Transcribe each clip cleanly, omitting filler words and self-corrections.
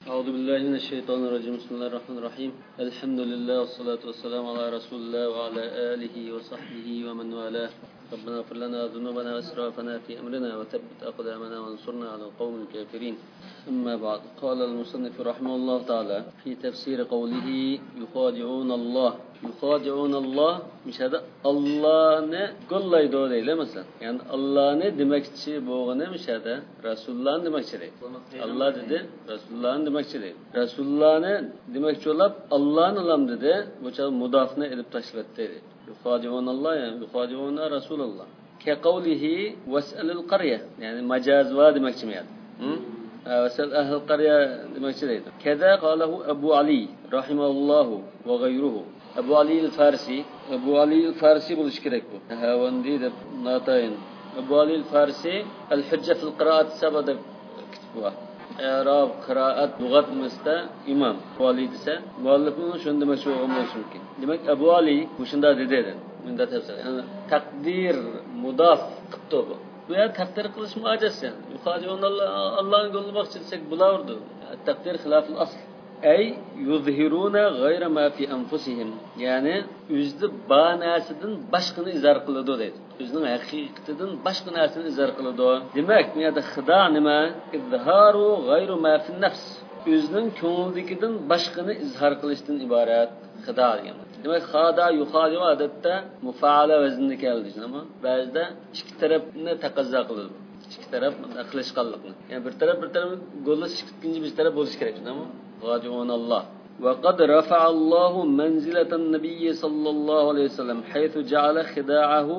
أعوذ بالله من الشيطان الرجيم. بسم الله الرحمن الرحيم. الحمد لله والصلاة والسلام على رسول الله وعلى آله وصحبه ومن والاه. ربنا اغفر لنا ذنوبنا وإسرافنا في أمرنا وثبت أقدامنا وانصرنا على القوم الكافرين. أما بعد، قال المصنف رحمه الله تعالى في تفسير قوله يخادعون الله. يخادعون الله مش هذا الله ne gollaydı değil mesela. Yani Allah ne demekçi boğana mش هذا Resulullah'ın demekçi değil. Allah dedi Resulullah'ın demekçi değil. Resulullah'ın demekçi olup Allah'ın alam dedi. Bu çağ mudafına edip taşlattı dedi. Yukhadi'un Allah yani yukhadi'un Resulullah. Ke kavlihi ves'elil qarya yani macaz var demekçi mi yani? Ves'el ehl qarya demekçi değil. Keda qalahu Ebu Ali rahimahullahu ve gayruhu. Ebu Ali el-Farsi, Ebu Ali el-Farsi buluş gerek bu. Havandi de natayin. Ebu Ali el-Farsi el-Hücce fil qiraat sabada kitbu var. Arab qiraat lugat mista imam. Ebu Ali dese muallifinin şunu demek şu olması mümkün. Demek Ebu Ali bu şunda dedi. Bunda tefsir. Yani takdir mudaf qıptı bu. Bu ya takdir kılış muacaz yani. Yukarıda Allah'ın yolunu bakçı desek bulardı. Takdir hilafil asl. Ey yuzhiruna gayra ma fi anfusihim. Yani özlü banasıdan başqını izar qılıdı deydi. Özünün haqiqatidan başqa narsani izar qılıdı. Demak, bu yerda xida nima? İzharu gayru ma fi nafs. Özünün ko'nglidagidan başqani izhar qilishdan iborat xida degan. Demak, xada yuxadi odatda mufaala vaznida keldi, ama ba'zida ikki tarafni taqozo qiladi. İki taraf qilishqanlikni. Yani bir taraf go'llash ikkinchi bir taraf bo'lishi kerak, ama خادعون الله. وقد رفع الله منزلة النبي صلى الله عليه وسلم حيث جعل خداعه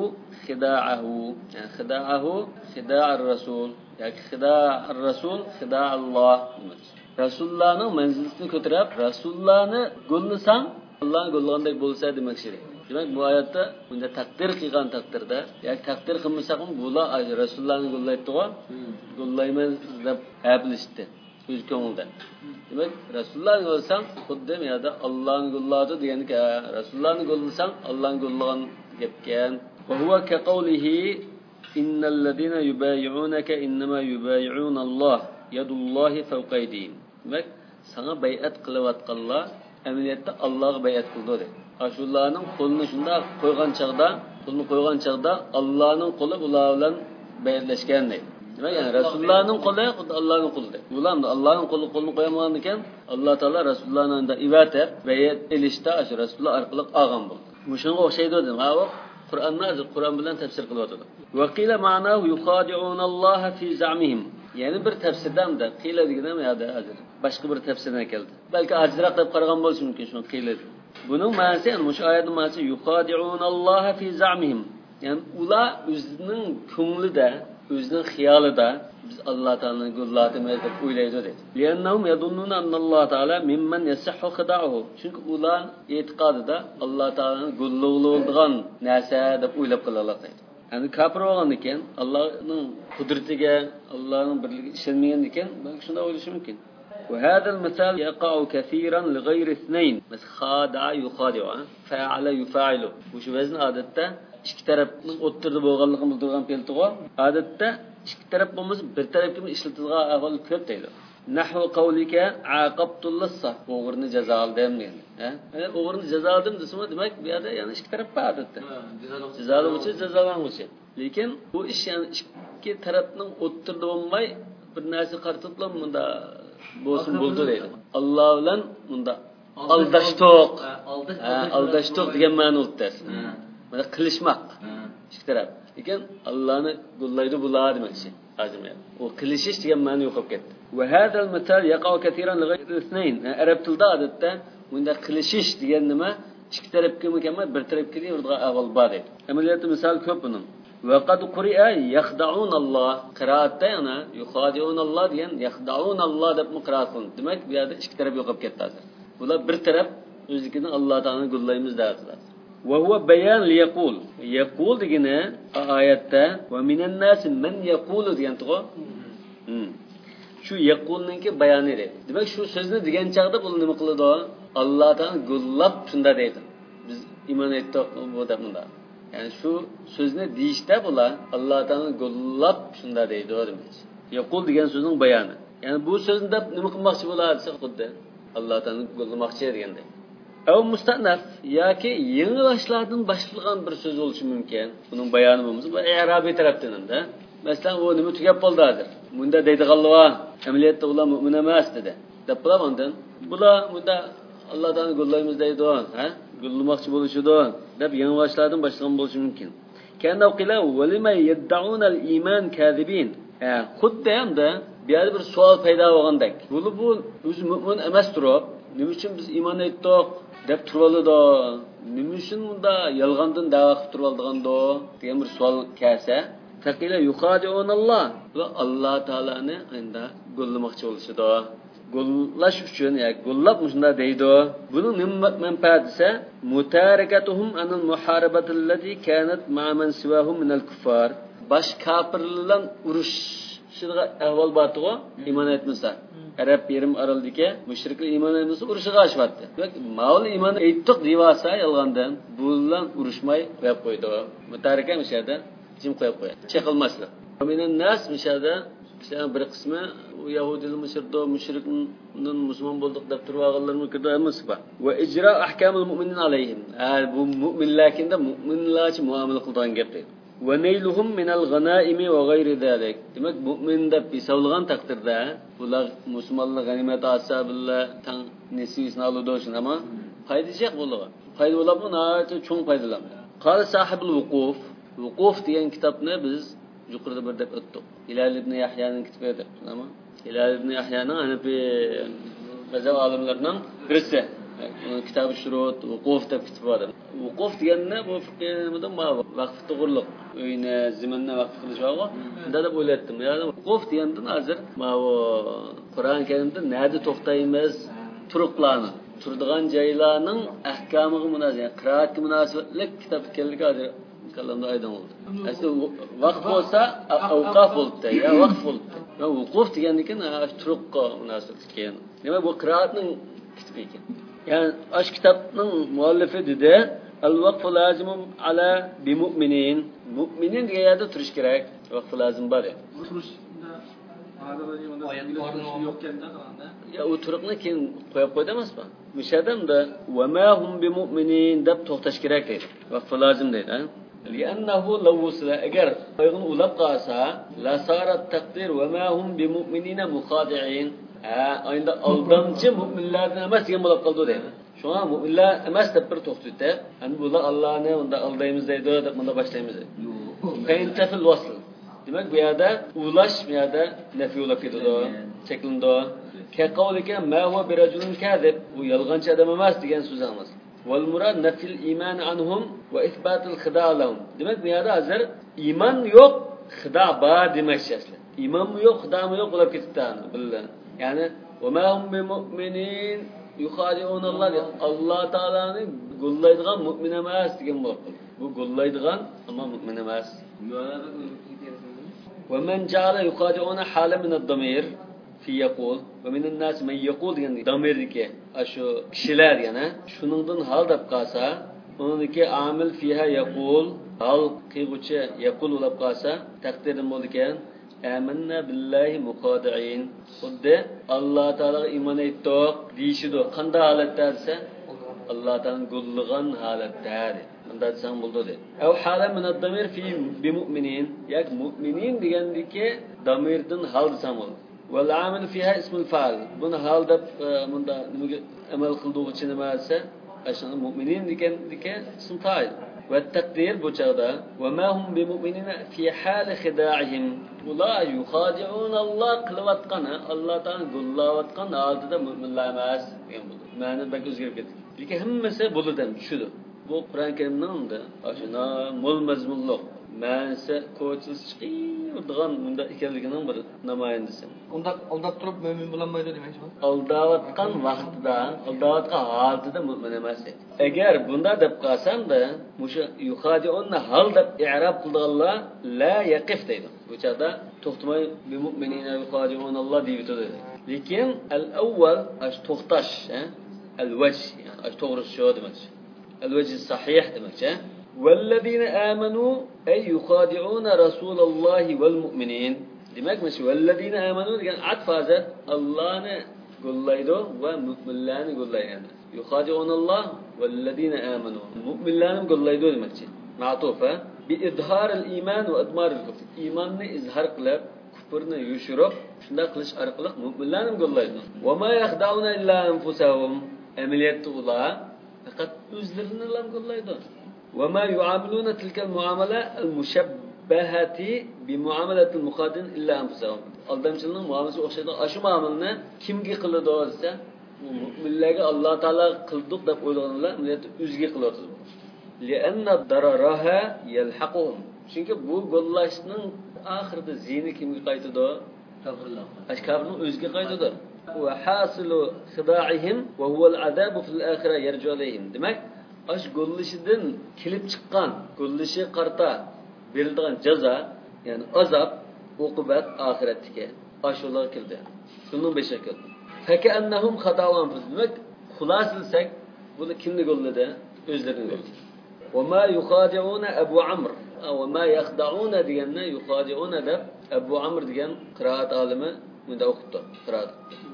يعني خداع الرسول يعني خداع الرسول خداع الله. Resulullah'ın menziletini kötürüp Resulullah'ını gollasam Allah'ın gollagандай bo'lsa demek şerek. Demek bu ayette bunda takdir qilgan takdirda yani takdir qilmasak bular Resulullah'ını gollaydi-ku. Gollayman deb bilishdi. Öz ko'ngilda. Demak, Rasulullahni bo'lsang, xuddi miyada Allohni go'lladi deganki, Rasulullahni go'llasang, Allohni go'llagan gapkan. Va huwa ka qawlihi innal ladina yubay'unaka innama yubay'una Allah, yadullohi fawqa aydihim. Demak, sana bay'at qilayotganlar amaliyotda Allohga bay'at qildi dedi. Ashullarning qo'lini shunda qo'ygan chaqda, Allohning qo'li ular bilan bay'atlashgan dedi. Demek yani Resulullah'ın kolu Allah'ın kolu de. Ulan da Allah'ın kolunu koyamadan iken Allah Teala Resulullah'ın da ivate ve elişte aşı Resulullah arkalık ağam bu. Muşunga o şey dedim. Ha o Kur'an bilen tefsir kılıyordu. Ve qila ma'nahu yukhadi'un Allah fi za'mihim. Yani bir tefsirden de qila dedim ya da hazır. Başka bir tefsirden geldi. Belki azraq deb qaragan bo'lsa mumkin şunu qila. Bunun ma'nosi yani mush oyatning ma'nosi yukhadi'un Allah fi za'mihim. Yani ular o'zining ko'nglida özünün xiyalida biz Allah Teala'nın golladığımızı deb o'ylaydi dedi. Liyannahum yadunnuna annalloh taala mimman yasihhu xida'uhu. Çünkü ular e'tiqodida Allah Teala'nın gollug'ligan narsa deb o'ylab qoladilar deydi. Yani kafir bo'lgan ekan, Allohning qudratiga, Allohning birligiga ishonmagan ekan, balki shunday o'ylashi mumkin. وهذا المثال يقع كثيرا لغير اثنين. بس خادع يخادع فعل يفاعل. وشو وزن odatda ikki tarafning o'ttirdi bo'lganligini bildirgan peltigo odatda ikki taraf bo'lmasa bir tarafga ishlatilgan ahvol ko'p deydi. Nahvu qawlika aqabtu lissa o'g'irni jazoladim dedi. Eğer o'g'irni jazoladim desa demak bu yerda yana ikki taraf bor odatda. Jazolovchi jazolanuvchi. Lekin bu ish yani ikki tarafning o'ttirdi bo'lmay bir narsa qartitlam bunda bo'lsin bo'ldi deydi. Alloh bilan bunda aldashtoq degan ma'no o'tdi. Mana qilishmoq. Ikki taraf. Lekin Allohni gollaydi bular demoqchi. Azimlar. O qilishish degan ma'no yo'qolib ketdi. Va hadal misal yaqa'u katiran li ghayri ithnayn. Arab tilida odatda bunda qilishish degan nima ikki tarafga mukammal bir tarafga yuradigan ahvol bor edi. Amaliyotda misal ko'p buning. Va qad quri'a yakhda'un Allah. Qiraatda yana yukhadi'un Allah degan yakhda'un Allah deb qiraat qilindi. Demak, bu yerda ikki taraf yo'qolib ketdi hozir. Bular bir taraf o'zligini Alloh taolani gollaymiz deydilar. وهو بيان ليقول degine ayette ve minen nas men yaqul degan to'g'ri. Şu yaqulninki bayoni edi. Demak shu so'zni degan chaqda bu nima qiladi? Alloh taolani go'llab shunda deydi. Biz iymon etdik bu bunda. Yani şu so'zni deyishda bular Alloh taolani go'llab shunda deydi demak. Yaqul degan so'zning bayoni. Yani bu sözünde nima qilmoqchi bo'ladi xuddi Allohdan qo'llamoqchi deganda. Av mustanaf yoki yangi boshlardan boshlangan bir so'z bo'lishi mumkin. Buning bayoni bo'lmasa, bu i'robiy tarafdan hamda. Masalan, u nima tugab qoldi hozir. Bunda deydiganlar, amaliyotda ular mu'min emas dedi. Deb qo'ygandan, bular bunda Allohdan qo'llaymiz deydi, ha? Qo'llamoqchi bo'lishidi deb yangi boshlardan boshlangan bo'lishi mumkin. Kana qila walima yad'un al-iman kadhibin. Xuddi hamda bu yerda bir savol paydo bo'lgandek. Bu o'zi mu'min emas turib, nima uchun biz iymon etdik deb turibdi? Nima uchun bunda yolg'ondan da'vo qilib turibdi degan bir savol kelsa, faqila yukhadi'un Allah va Alloh taolani endi qo'llamoqchi bo'lishidi. Qo'llash uchun, qo'llab shunda deydi. Buning nima manfaati esa mutarakatuhum anil muharabati allati kanat ma'a man siwahum min al-kuffar. Baş kafirlardan urushiga ahvol bordi-ku, iymon etmasa. Arab yerim araldagi mushriklar iymon etmasa urushiga ashvatdi. Demak, ma'ul iymon aytdiq deyvasa yolg'ondan, bu bilan urushmay qo'yib qo'ydi. Mutaraka mishada jim qo'yib qo'yadi. Chaqilmaslar. Minan nas mishada bir qismi Yahudilar Misrda mushrikning musulmon bo'ldik deb turganlarni kirdi emas ba. Va ijro ahkamul mu'minin alayhim. Bu mu'minlarga mu'minlarcha muomala qiladigan gap deydi. Wa nayluhum minal ghanaimi wa ghayri zalik. Demak, mu'min deb hisoblagan taqdirda ular musulmonlar g'animat olsa billah tang nisbisini oladi shun ama foydasiz bo'ladi. Foyda bo'ladi, nihoyatda cho'ng foydalanadi. Qala sahibul Vuquf degan kitobni biz yuqorida bir deb o'tdik. Hilal ibn Yahyaning kitobi edi. Ama Hilal ibn Yahyaning anibi mazhab olimlarining birisi. Onun kitobi Shurut Vuquf deb kitob bor. Vuquf deganni bu fiqhda vaqf to'g'riliq, uyni, ziminni vaqf qilish va unda deb o'ylatdim. Ya'ni Vuquf degandan hozir bu Qur'on Karimda nada to'xtaymiz, turuqlarni, turadigan joylarning ahkomiga munosib, qiroatga munosabatlik kitob ekanligi hozir kalamda aydın oldu. Aslında vaqf olsa avqaf bo'ldi, ya vaqf bo'ldi. Va vuquf degandan turuqqa munosib ekan. Demak, bu qiroatning kitobi ekan. Yani ash kitobning muallifi dedi, al-vaqf lazim ala bi mu'minin. Mu'minin degan yerda turish kerak. Vaqf lazim bor. Turishda ya u turuqni keyin qo'yib qo'ydi emasmi? Mushadamda va ma hum bi mu'minin deb to'xtash kerak deydi. Vaqf lazim deydi. لأنه لو وصل أجر يغن ولقاسا لا صار التقدير وما هم بمؤمنين مخادعين عند ألدمچı müminlerden emas diye bulap kaldı deydi. Şu an müminler emas deb bir to'xtatdi. Hani bular Allah'ını unda aldaymiz deydi deb bunda başlaymiz deydi. Fa'intafil wasl. Demek bu yerda ulash bu yerda nafiy bo'lib ketadi. Cheklindi. Ka qavlika ma huwa birajulun kadhib. Bu yolg'onchi odam emas degan so'z emas. Wal murad nafil iman anhum ve isbatul xida lahum. Demek bu yerda hozir iymon yo'q, xida bor demakchi asli. Iymon yo'q, xida yo'q bo'lib ketdi billah. Yani ve ma hum bi mu'minin yukhadi'un Allah Taolani gollaydigan mu'min emas degan bor. Bu gollaydigan ama mu'min emas. Ve men ja'ala yukhadi'una hala min ad-damir fi yaqul ve min an-nas men yaqul degan damirdagi shu kishilar yana shuningdan hal deb qolsa, uniki amil fiha yaqul hal qilguchi yaqul bo'lib qolsa taqdirim bo'lgan Amanna billahi muqadi'in. Xuddi Alloh taolaga iymon etdik deyishidi. Qanday holatda desa, Alloh taolaning qo'llagan holatda. Bunday desam bo'ldi dedi. Aw hala min ad-damir fi bi mu'minin. Yak mu'minin degandiki damirdan hal desam bo'ldi. Wal amil fiha ismul fa'il. Buni hal deb bunda nimaga amal qildiği için nima desa, ashuni mu'minin degandiki ism fa'il. والتقدير بوجهدا وما هم بمؤمنين في حال خداعهم ولا يخادعون الله قلواتقنا الله تعالى قلواتقنا altıda müminler emas degan bo'ldi. Ma'ni bak o'zgarib ketdi. Lekin hammasi bo'ladi, tushudi. Bu Qur'on Karimning da ashuna mo'l mazmunliq ma'nisi ko'chis chiqadigan bunda ekanligining bir namoyandasi. Unda aldab turib mo'min bo'lolmaydi demakchi. Aldavatgan vaqtida, aldavatgan holatida mo'min emas. Agar bunda deb qolsam-da, musha yukhadi'unna hal deb i'rob qildiganlar la yaqif deydi. Bu chaqda to'xtamay bi mu'minina yukhadi'unalloh deydi. Lekin al-awwal ash to'xtash, al-wajh, yani ash to'g'ri shu demakchi. Al-wajh sahih demakchi. والذين آمنوا أي يخادعون رسول الله والمؤمنين demak mana shu vallazina amanu degan atf hozir Allohni qo'llaydi va mu'minlarni qo'llaydi. Yuxadi'unalloh vallazina amanu. Mu'minlarni qo'llaydi demakchi. Ma'tufa bi izharil iman va idmaril kufr. Iymonni izhar qilib, kufrni yushirib, shunda qilish orqali mu'minlarni qo'llaydi. Va ma yaxda'una illa anfusahum. Amaliyatda ular faqat o'zlarini qo'llaydi. Va ma yu'amiluna tilka al-muamala al-mushabbahati bi muamalati al-muqaddim illa anfusahum. Aldamchining muomalasi o'xshaydi. Shu muomalani kimga qiladi desa, mu'minlarga Alloh taolo qildik deb o'ylaganlar, amaliyatda o'ziga qilyapti. Li'anna dararaha yalhaquhum. Chunki bu qo'llashning oxirida ziyni kimga qaytadi? Kafirlar. Kafirning o'ziga qaytadi. Wa hasilu khida'ihim wa huwa al-'adab fi al-akhirah yarju alayhim. Demak, ash qo'llishidan kelib chiqqan, qo'llishi qarta berilgan jazo, ya'ni azob, uqubat oxiratga ashular keldi. Shunning beshi keldi. Fakannahum khada'u anfusihim. Demak, xulosalsak, buni kimni qo'lladi? O'zlarini qo'lladi. Wa ma yukhadi'una Abu Amr va ma yakhda'una deganni yukhadi'una deb Abu Amr degan qiroat olimi bunda o'qitdi. Qiroat.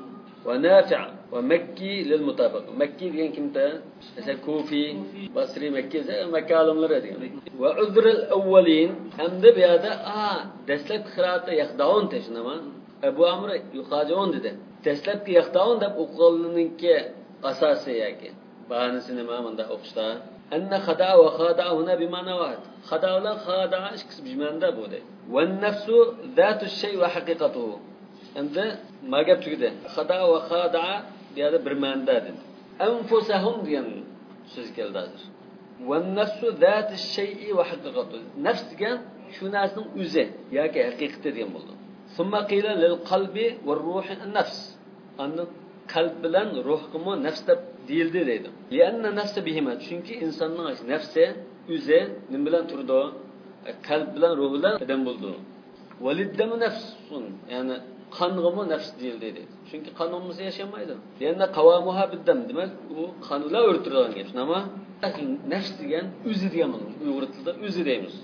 Wa Nafi' va Makki lil mutabaqa. Makki degan kimda? Mesela Kufi, Basri, Makki Makka olimlari degan. Va uzr al-awwalin hamda bu yerda dastlab qiroatda yakhda'un tashnama. Abu Amr yukhadi'un dedi. Dastlabki yakhda'un deb o'qiganlikka asosi yoki bahanasi nima bunda o'qishda? Anna khada'a wa khada'a huna bi ma'na wahid. Khada'a la khada'a ikisi bir ma'noda bu deydi. Wan nafsu zatu shay wa haqiqatuhu. Endi ma gap tugidi. Khada'a va khada'a bu yerda bir ma'noda dedi. Anfusahum degan so'z keldi hozir. Wan nafsu zatu shay wa haqiqatuhu. Nafs degan shu narsaning o'zi yoki haqiqati degan bo'ldi. Summa qila lil qalbi var ruhi an-nafs. Anni qalb bilan ruhmi nafs deb deyildi deydi. Lianna nafsi bihima. Chunki insonning nafsi o'zi nim bilan turdi? Qalb bilan ruh bilan odam bo'ldi. Waliddamu nafsun. Ya'ni qonmi nafs deyildi deydi. Chunki qon olmasa yashamaydi. Lianna qavamuha biddam. Demak, u qonlar o'rtirgan gap. Nima? Nafs degan o'zi degan bo'ldi. Uyg'ur tilida o'zi deymiz.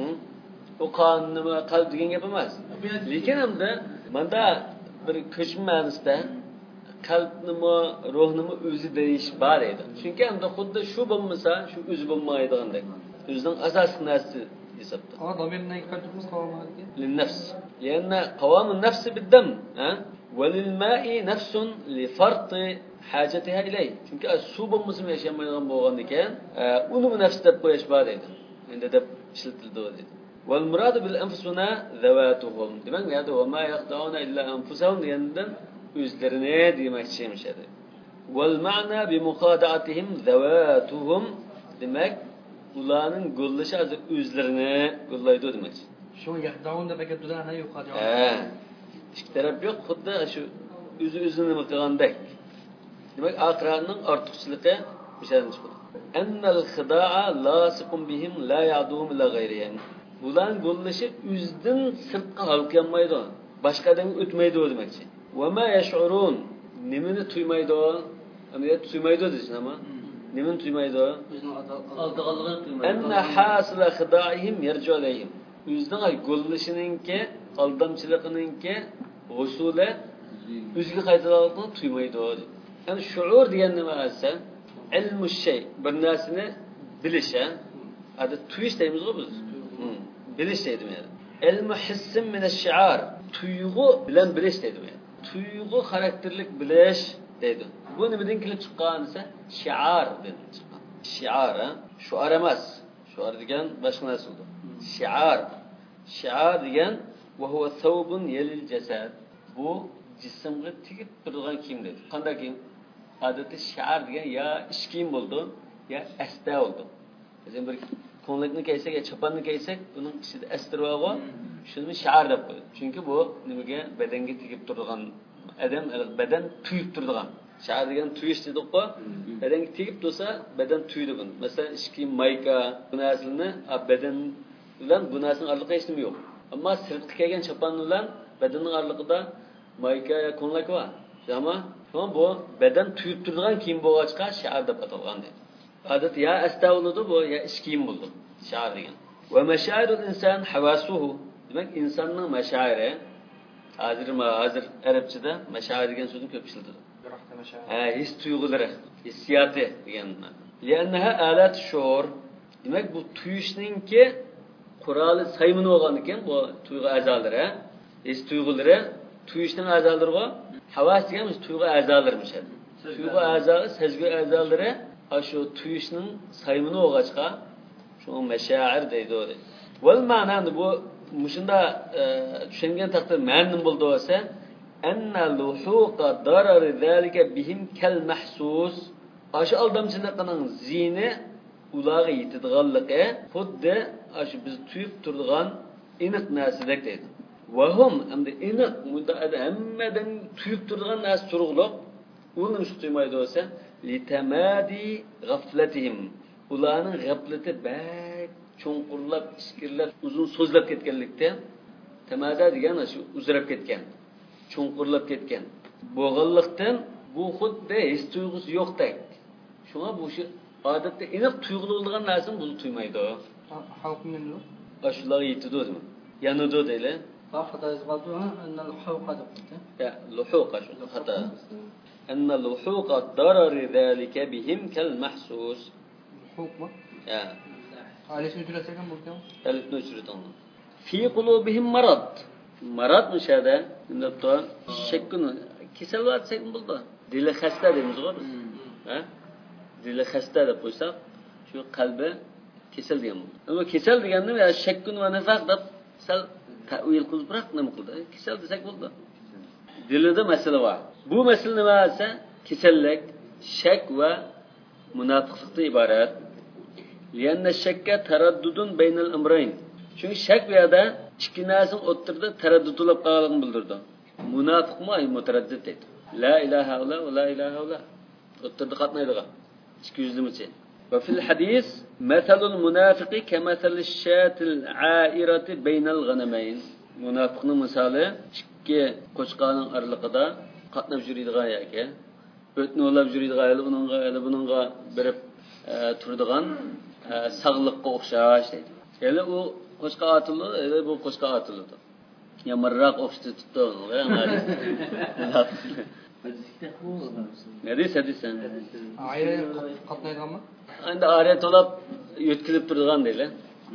O qon nima qalb degan gap emas. Lekin hamda menda bir ko'chma ma'nosida qalbnimi, ruhnimi o'zi deyish bor edi. Chunki hamda xuddi shu bo'lmasa, shu o'zi bo'lmaydigandek. O'zining asosiy narsasi hisobda. Domirdan qaytamiz qavomiga. Lin-nafs. Lianna qawam an-nafs bid-dam, va lil-ma'i nafsun li farqi hajatiha ilay. Chunki suv bo'lmasa yashamaydigan bo'lgan ekan, uni nafs deb qo'yish bor edi. Endi deb ishlatildi dedi. Wal murad bil anfusuna zawatuhum. Demak, bu yerda va ma yaqdauna illa anfusahum degandan o'zlarini demoqchimiz edi. Wal ma'na bi muqada'atihim zawatuhum. Demak, ularning qo'llashi o'zlarini qo'llaydi demoqchi. Shu yaqdaun deb aytadilar, yo'qadi. Ikki taraf yo'q, xuddi shu o'zi-o'zini nima qilgandek. Demak, aqranning ortiqchiligi o'shadan chiqadi. Annal khida'a lasiqun bihim la ya'duhum ila ghayrihim. Bularning qo'llashi o'zidan sirtqa halqamaydi. Boshqadan o'tmaydi demoqchi. Va ma yash'urun. Nimani tuymaydi? Amaliyat tuymaydi deyish nima? Nimani tuymaydi? Aldiganligini tuymaydi. Anna hasila khida'ihim yarju alayhim. O'zining qo'llashininki, aldamchiligininki usuli o'ziga qaytadiganligini tuymaydi. Ya'ni shuur degan nima esa ilmu shay, bir narsani bilish, ada tuyish deymiz-ku biz. Bilish deydi men. Ilmu hissim min ash-shi'ar. Tuyg'u bilan bilish deydi men. Tuyg'u xarakterlik bilish deydi. Bu nimadan kelib chiqqan desa, shi'ardan chiqqan. Shi'ar, shuar emas. Shuar degan boshqa narsadir. Shi'ar. Shi'ar degan va huwa thawbun yalil jasad. Bu jismga tegib turgan kiyimdir. Qanday kiyim? Odatda shi'ar degan ya ish kiyim bo'ldi, ya asta bo'ldi. Biz bir ko'nlikni kiysak, ya chopanni kiysak, buning ichida astirog'i shuni shi'ar deb qo'yadi. Chunki bu nimaga badanga tegib turgan, adam badan tuyib turgan. Shi'ar degan tuyish dedik-ku. Badanga tegib tursa, badan tuydi buni. Masalan, ish kiyim, mayka, bu narsalarni badan bilan bu narsaning araligi hech nima yo'q. Ammo sirtqa kelgan chopan bilan badanning araligida mayka ya ko'nlik bor. Ama bu badan tuyib turgan kiyim bo'lg'achqa shi'ar deb atalgan deydi. Odat ya astavludi bu ya ish kiyim bo'ldi. Shi'ar degan. Va mashairul inson havasuhu. Demak, insonning mashairi, Hazır Arapçada meşair degan so'zni ko'p ishlatiladi. Rahta meşa. His tuyg'ulari, hissiyoti deganlar. Li'annaha alat shuur. Demak bu tuyishninki quroli saymini bo'lgan ekan bu tuyg'u a'zolari, his tuyg'ulari, tuyishning a'zolariga havas deganmiz tuyg'u a'zolarimiş. Tuyg'u a'zolari, sezgi a'zolari shu tuyishning saymini bo'lg'achqa shu meşair deydi. Vel ma'nani bu mushunda tushungan taqdir ma'nim bo'ldi bo'lsa anna luhuqa darar zalika bihim kal mahsus aşı aldamchilikning zini ularga yetadiganligi xuddi aşı biz tuyib turadigan aniq narsadek deydi. Va hum endi aniq muddaada hammadan tuyib turadigan narsa turug'liq uni shu tuymaydi bo'lsa litamadi g'aflatihim ularning g'aflati bak cho'nqurlab iskirlab uzun so'zlab ketganlikda tamada degan shu uzrab ketgan cho'nqurlab ketgan bo'lganlikdan bu xuddi his tuyg'usi yo'qdek shunga bu shu odatda aniq tuyg'u bo'lgan narsani bu tuymaydi Halk minnu. shular yetidi o'zimi yanidi deyli Xata izg'aldu anna al-hawqa debdi. ya luhuqa shu xata anna luhuqa darar zalika bihim kal mahsus Hukma. ya Ailesini türetsen bulacağım. الف نشرتهم في قلوبهم مرض مرض مش هذا من الطعام شكون كسلات سيكون بالله دل خسته ديمز غور ها دل خسته ده qo'ysak shu qalbi kesal degan bo'ldi. Ama kesal deganda ya shakkun va nifaq deb sal ta'wil qilib biroq nima qildi? Kesal desak bo'ldi. Dilida masala bor. Bu masala nima desa kasallik, shak va munofiqlikdan iborat. Lianna shakka taraddudun baynal amrayn. Çünkü shak bu yerda ikki narsaning o'rtasida taraddudlab qolganligini bildirdi. Munofiqmi ay mutaraddid dedi. La ilaha illallah va la ilaha illallah. O'rtada qatnaydigan. 200-michi. Va fil hadis masalul munafiqi kamathalish shatil a'irati baynal ghanamayn. Munofiqning misoli ikki qo'chqonning oraliqida qatnab yuradigan yoki o'tnolab yuradigan buningga berib turadigan sağlıkqa o'xshash deydi. Ya'ni u qo'shqa otiladi, bu qo'shqa otiladi. Yamarroq o'xshitib tutdi uni. Ne deysan? Aile qatnaydiganmi? Endi ariya to'lab yo'tkilib turadigan deydi.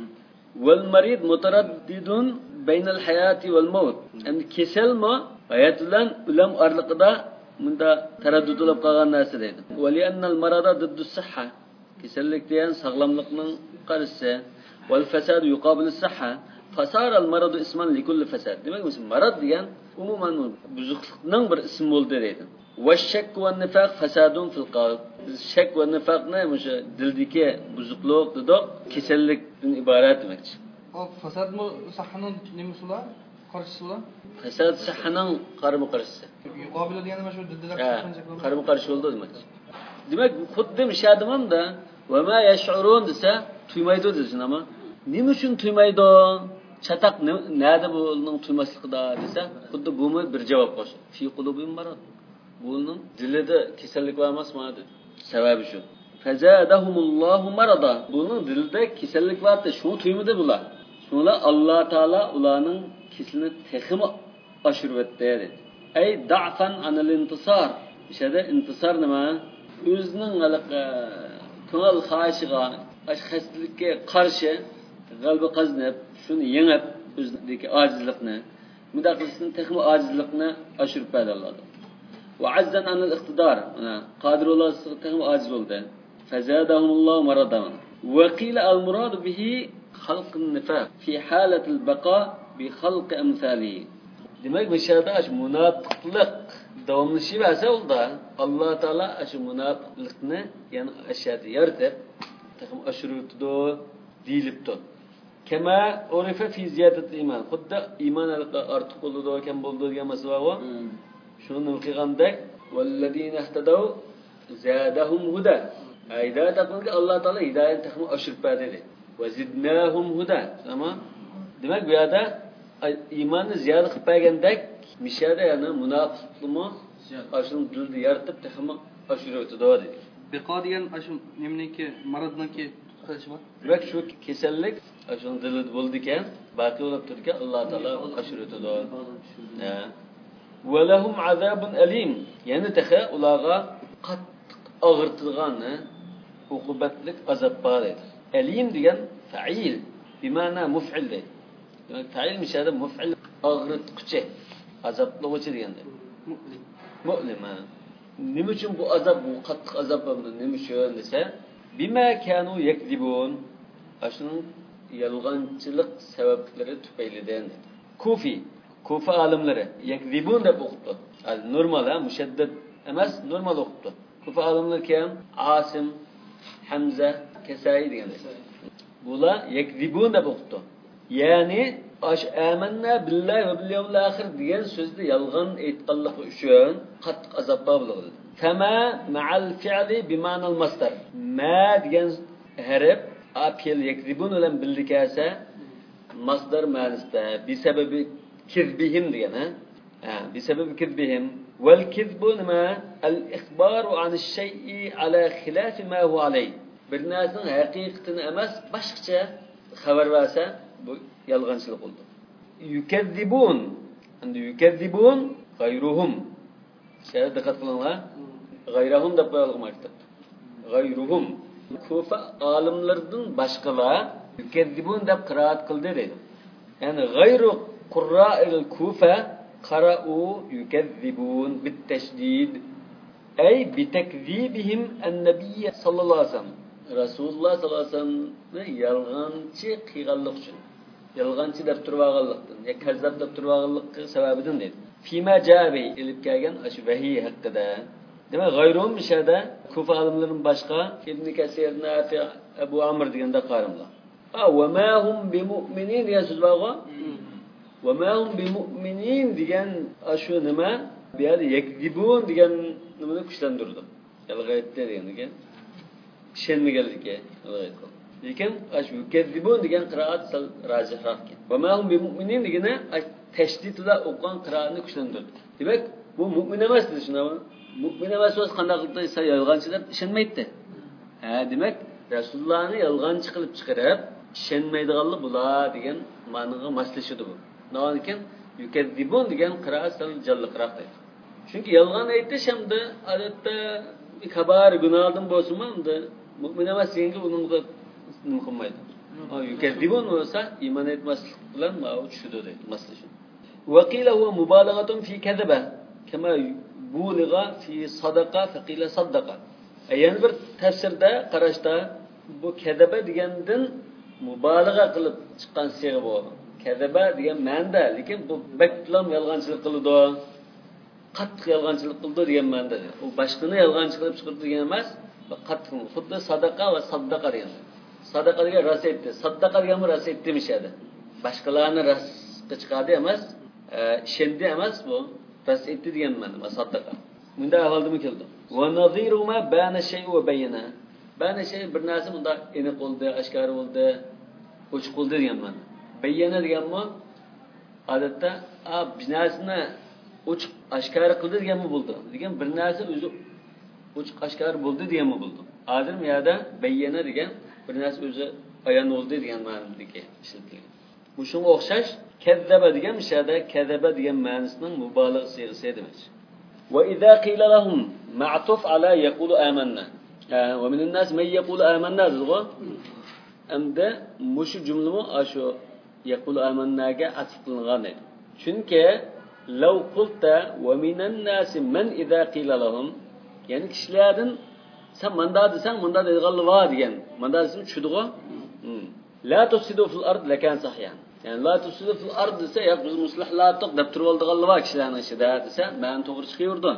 Wal marid mutaraddidun baynal hayati wal maut. Endi kasalmi hayot bilan o'lim oraliqida bunda taraddudlab qolgan narsa deydi. Wa li annal marada diddu sihha. Kasallik degan sog'lomlikning qarshisi. Wal fasad yuqabil as-sihha. Fasara al-marad isman li kulli fasad. Demak, marad degan umuman buzuqlikning bir ismi bo'ldi deydi. Va shak va nifaq fasadun fil qalb. Shak va nifaqni o'sha dildagi buzuqlik dedik, kasallikdan iborat demakchi. O fasad mı sahhanın nimasi ular? Qarshisi ular? Fasad sahhaning qarama-qarshisi. Yuqobil degani mana shu diddilar qarama-qarshi bo'ldi demakchi. Demak, xuddi mishadimanda va ma yash'urun desa, tuymaydi desin ama nima uchun tuymaydi? Chataq nada buning tuymasligida desa, xuddi bumi bir javob qo'sh. Fi qulubim marad. Buning dilida kasallik var emasmi dedi. Sababi shu. Fazadahumullohu marada. Buning dilida kasallik vardi, shuni tuymadi bular. Shunlar Alloh taolo ularning kesilini texmi oshirib o'tdi dedi. Ay da'fan anil intisar. Ishada intisar nima? O'zining ko'ngil xohishiga, xastalikka qarshi g'alaba qozonib, shuni yengib, o'zidagi ojizlikni, mudaqilsini texmi ojizlikni oshirib berdi Alloh. Va azzan anil iqtidor. Qodir Alloh texmi ojiz bo'ldi. Fazadahumullohu maradan. Wa qila al-murad bihi xalq an-nifaq fi halat al-baqa bi xalq amsalihi. Demak, bu yerda shu munofiqlik davomlashaversa unda Alloh taolo shu munofiqlikni, ya'ni ashad yaratib, taxim ashurutdo deyilibdi. Kama urifa fi ziyadat iman. Xuddi iymon ortiq bo'ldi ekan bo'ldi degan masala bor. Shuni qilgandek, vallazina ihtadaw zadahum huda. Ayda taqulga Alloh taolo hidoyat taxim ashurib berdi dedi. Va zidnahum huda. Tamam? Demak, bu yerda iymonni ziyoda qilib bergandek, mishada yana munofiqlikmi ashuni dilda yaratib taxim ashurib o'tdi dedi. Biqa degan shu nimniki maradniki qilishmi? Demak shu kasallik ashun dilida bo'ldi ekan, baqi bo'lib turdi ekan, Alloh taolo oshiradi. Va lahum azabun alim. Yani taxa ularga qattiq og'irtilgan uqubatlik azob bor edi. Alim degan fa'il, bima'na muf'il deydi. Demak fa'il mishada muf'il og'ritquchi, azoblovchi degandir. Mu'lim. Nima uchun bu azob, bu qattiq azob bo'ldi? Nima uchun desa, bima kanu yakzibun. Ashunun yolg'onchilik sabablari tufaylidan. Kufa alimlari yakzibun deb o'qibdi. Normal, mushaddad emas, normal o'qibdi. Kufa alimlari kim? Asim, Hamza, Kasai deganlar. Bular yakzibun deb o'qibdi. Ya'ni amanna billahi va bil yawmil akhir degan so'zni yolg'on aytganligi uchun qattiq azob bo'ldi. Fama ma'al fi'li bima'nal masdar. Ma degan harf apel yakzibun bilan birlikasa masdar ma'nosida bi sababi kizbihim degan, bi sababi kizbihim wal kizbu ma al ikhbaru an ash-shay'i ala khilaf ma huwa alayh. Bir narsaning haqiqatini emas, boshqacha xabar bersa bu yolg'onchilik bo'ldi. Yukazzibun. Endi yukazzibun g'ayruhum. Shunga diqqat qilinglar. G'ayruhum deb qo'yilgan. G'ayruhum. Kufa olimlaridan boshqalar yukazzibun deb qiraat qildi dedi. Ya'ni g'ayru qurra'il kufa qara'u yukazzibun bit tashdid ay bi takzibihim an-nabiy sallallohu alayhi vasallam. Rasululloh sallallohu alayhi vasallamni yolg'onchi qilganlik uchun, yolg'onchi deb turganlikdan, ya kazzab deb turganlik sababidan dedi. Fima jabi ilib kelgan ash vahiy haqida. Demak, g'ayrum mishada Kufa olimlaridan boshqa Ibn Kasir, Nafi, Abu Amr deganda qarimlar. Va ma hum bimu'minin degan so'z bor-ku. Va ma hum bimu'minin degan ashu nima? Bu yerda yakzibun degan nimani kuchlantirdi. Yolg'aytdi deganiga. Ishonmaganligi yolg'aytdi. Lekin ashu yukazzibun degan qiroat sal rajihroq ekan. Va ma hum bimu'minin degani tashdidda o'qigan qiroatni kuchlantirdi. Demak, bu mu'min emas dedi shunday. Mu'min emas o'z qanday qilib desa yolg'onchi deb ishonmaydi. Demak, Rasulullohni yolg'onchi qilib chiqarib, ishonmaydiganlar bular degan ma'noga moslashadi bu. Lekin yukazzibun degan qiroat sal jalliqroq deydi. Chunki yolg'on aytish hamda odatda kabar gunohdan bo'lsa-mu, unda mu'min emas deganga uning nima qilmaydi. Yukazzibun bo'lsa iymon etmaslik bilan ma'u tushadi deydi, moslashadi. Wa qila huwa mubalaghatun fi kadhaba kama buligha fi sadaqa faqila saddaqa. Yani bir tafsirda qarashda bu kadaba degandan mubalag'a qilib chiqqan siyg'a bu. Kadaba degan ma'noda, lekin bu baklam yolg'onchilik qildi, qattiq yolg'onchilik qildi degan ma'noda. U boshqani yolg'onchi qilib chiqirdi degan emas, qattiq xuddi sadaqa va saddaqa degan. Sadaqa degan rost aytdi, saddaqa degan rost aytdi mishadi. Boshqalarni rostga chiqadi emas, ishondi emas bu. Rost aytdi degan ma'no saddaqa. Bunda ahvoldimi keldi. Va naziru ma bana shay va bayana. Bana shay bir narsa bunda aniq bo'ldi, oshkor bo'ldi, ochiq bo'ldi degan ma'no. Bayana deganmi? Odatda binasini ochiq oshkor qildi deganmi bo'ldi. Degan bir narsa o'zi ochiq oshkor bo'ldi deganmi bo'ldi. Hozir bu yerda bayana degan bir narsa o'zi ayon bo'ldi degan ma'nodagi ishlatilgan. Bu shunga o'xshash kazzaba degan mishada kazzaba degan ma'nosining mubolig'a siyg'asi demak. Wa idza qila lahum ma'tuf ala yaqulu amanna. Wa min an-nas man yaqulu amanna zilgha. Amda mushu jumlami ashu yaqulu amannaga atf qilingan edi. Chunki law qulta wa min an-nas man idza qila lahum, ya'ni kishilardan sen manda desang manda deydiganlar bor degan. Manda desang tushdigo. La tusidu fil ard lakan sahyan. Yani la tusidu fil ard desa, ya biz muslihlarni deb turib oldiganlar bor kishilarning ichida desa, men to'g'ri chiqaverdim.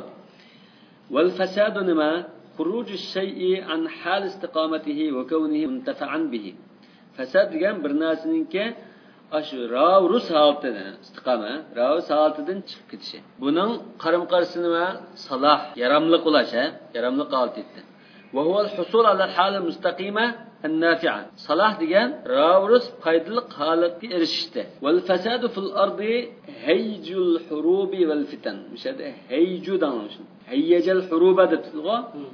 Wal fasadu nima? Xuruju shay'i an hal istiqomatihi va kawnihi muntafa'an bihi. Fasad degan bir narsaninki ashu rus holatidan istiqoma, rus holatidan chiqib ketishi. Buning qarim-qarshisi nima? Salah, yaramli bo'lish, yaramli holat etdi. Va huwa al-husul ala al-hal al-mustaqima an-nafi'a. Salah degan rus foydali holatga erishishdi. Wal fasadu fil ardi hayjul hurubi wal fitan. Mishada hayju danosh. Hayyajal huruba deb tilg'o.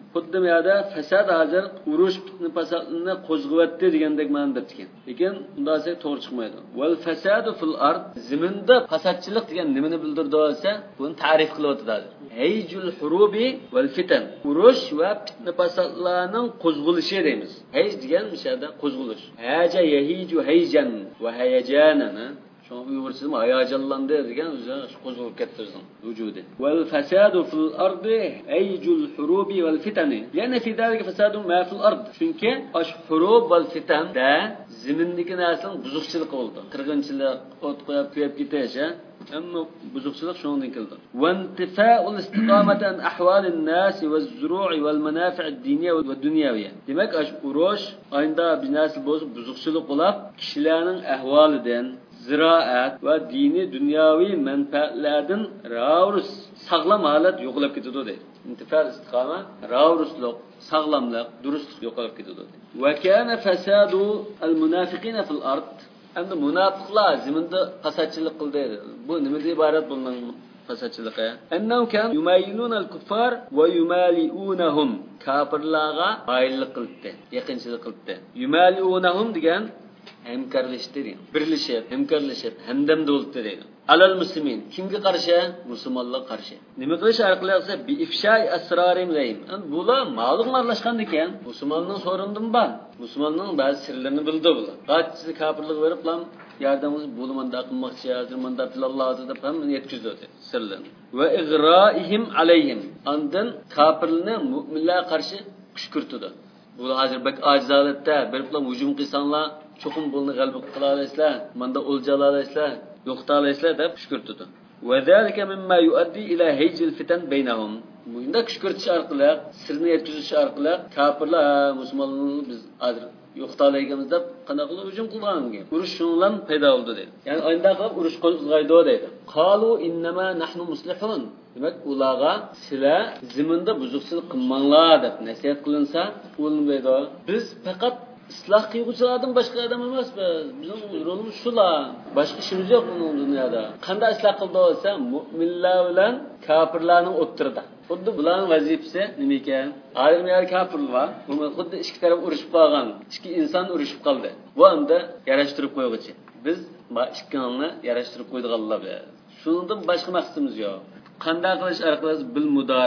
xuddi bu yerda fasad hozir urush fitna fasadni qo'zg'atdi degandek ma'no bergan. Lekin bunday to'g'ri chiqmaydi. Wal fasadu fil ard ziminda fasadchilik degan nimani bildirdi bo'lsa, buni ta'rif qilyapti hozir. Hayjul hurubi val fitan. Urush va fitna fasadlarning qo'zg'alishi deymiz. Hayj degan mishada qo'zg'alish. Haja yahiju hayjan va hayajanana. Şu Uygurca'da hayacanlandı degan o'zi qo'zg'alib kettirsin vujudi. Wal fasadu fil ardi ayjul hurubi wal fitani. Yani fi zalika fasadun ma fil ard. Chunki ash hurub wal fitan da zimindagi narsaning buzuqchilik bo'ldi. Qirg'inchilik, o't qo'yib kuyib ketish, ammo buzuqchilik shundan keldi. Wa intifa'ul istiqamati an ahwalin nas waz zuru'i wal manafi' ad-diniyya va dunyawiyya. Demak ash urush aynda binasi bozib buzuqchilik bo'lib, kishilarning ahvolidan ziraat va dini dunyoviy manfaatlardan ravrus sog'lom holat yo'qolib ketadi deydi. Intifal istiqoma ravruslik, sog'lomlik, durustlik yo'qolib ketadi. Va kana fasadu al-munafiqina fil ard. Endi munofiqlar ziminda fasadchilik qildi. Bu nimadan iborat bundan fasadchilikqa? Annahum kan yumayinuna al-kuffar va yumaliunahum. Kafirlarga mayillik qildi, yaqinchilik qildi. Yumaliunahum degan hamkorlashdi, birlashib, hamkorlashib, hamdamda bo'ldi deydi. Alal muslimin kimga qarshi? Musulmonlarga qarshi. Nima qilish orqali esa bi ifshay asrarim deyim. Bular ma'lum aralashgan ekan, musulmonning so'rindim bor. Musulmonning ba'zi sirlarini bildi bular. Qattiq kafirlik berib ham yordamimiz bo'lmanda qilmoqchi, hozir manda filallohu deb ham yetkazdi sirlarni. Va igraihim alayhim. Andan kafirlarni mu'minlarga qarshi kishkirtdi. Bular hozir bak ojiz holatda berib ham hujum qilsanglar cho'qim bo'lni g'alaba qila olasizlar, manda o'lja olasizlar, yo'qta olasizlar deb shukirtdi. Va zalika mimma yuaddi ila hayjil fitan baynahum. Bunda shukirtish orqali, sirni yetkazish orqali kafirlar musulmonlarni biz hozir yo'qta olaymiz deb qanday qilib hujum qilganga. Urush shundan paydo bo'ldi dedi. Ya'ni oyda qilib urush qo'zg'aydi dedi. Qalu innama nahnu muslihun. Demak, ularga sizlar ziminda buzuqchilik qilmanglar deb nasihat qilinsa, o'lmaydi. Biz faqat isloh qiluvchilardan boshqa odam emasmiz. Bizning rolimiz shular. Boshqa ishimiz yo'q bu dunyoda. Qanday isloh qildi bo'lsa, mu'minlar bilan kofirlarning o'ttirdi. Xuddi bularning vazifasi nima ekan? Ayrimlar kofirlar, ular xuddi ikki taraf urushib qolgan, ikki inson urushib qoldi. Bu hamda yarashtirib qo'yguchi. Biz ikkini yarashtirib qo'ydiganlar. Shundan boshqa maqsadimiz yo'q. Qanday qilish orqali bil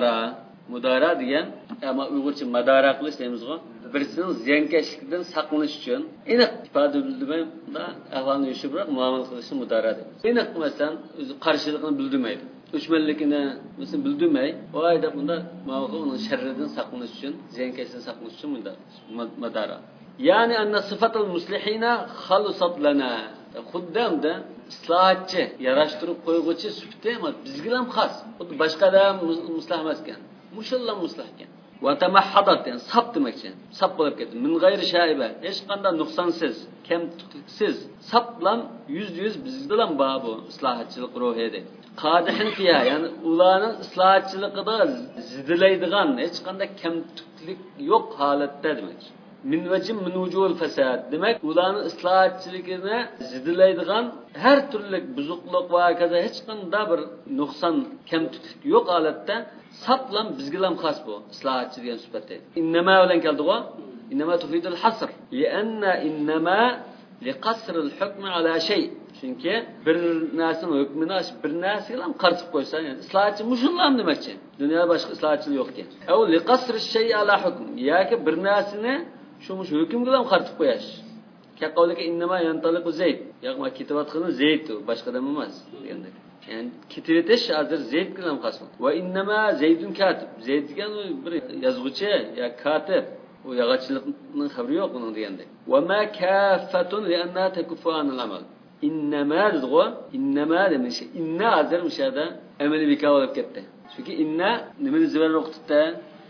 mudara degan, ama Uyg'urcha madara qilish deymiz-ku. Birisining ziyonkashlikdan saqlanish uchun aniq ifoda bildirmay ahvolni yashirib muomala qilishni mudara deymiz. Aniq masalan o'zi qarshilikni bildirmaydi. Dushmanligini masalan bildirmay, oyda bunda muomala uning sharridan saqlanish uchun, ziyonkashlikdan saqlanish uchun mudara. Ya'ni anna sifatul muslihina khalusat lana. Xuddamda islohchi, yarashtirib qo'yguchi sifati emas, bizga ham xos. Xuddi boshqada muslah emas ekan. Mushullam muslah ekan. Va tamahhadat yani sap demakchi. Sap bo'lib ketdi. Min g'ayri shayba, hech qanday nuqsonsiz, kamtuksiz. Sap bilan 100% bizda ham bor bu islohchilik ruhi edi. Qadihin fiya, ya'ni ularning islohchiligida zidilaydigan hech qanday kamtuklik yo'q holatda demakchi. Min vajim min wujul fasad. Demak, ularning islohchiligini zidilaydigan har turli buzuqlik va kaza hech qanday bir nuqson, kamtuklik yo'q holatda saplam bizga ham xos bu islohchi degan sifatda. Innama bilan keldi-ku. Innama tufidul hasr. Lianna innama liqasr al-hukm ala shay. Chunki bir narsaning hukmini bir narsaga ham qarsib qo'ysa, yani islohchi mushullam demakchi. Dunyoda boshqa islohchilik yo'q ekan. Aw liqasr ash-shay ala hukm. Yoki bir narsani shu hukmga ham qarsib qo'yash. Kaqavlika innama yantaliqu zayd. Yo'qmi kitabatqini zayd boshqadan emas degandek. Yani kitibetiş hazır Zeyd bilan qasam. Va innama Zeydun katib. Zeyd degan bir yozuvchi ya katib. U yog'ochlikning xabari yo'q uning deganda. Va ma kaffatun li anna takuffu anil amal. Innama dedgo, innama demiş. Inna hazır mishada amali bika olib ketdi. Chunki inna nimani zibar o'qitdi?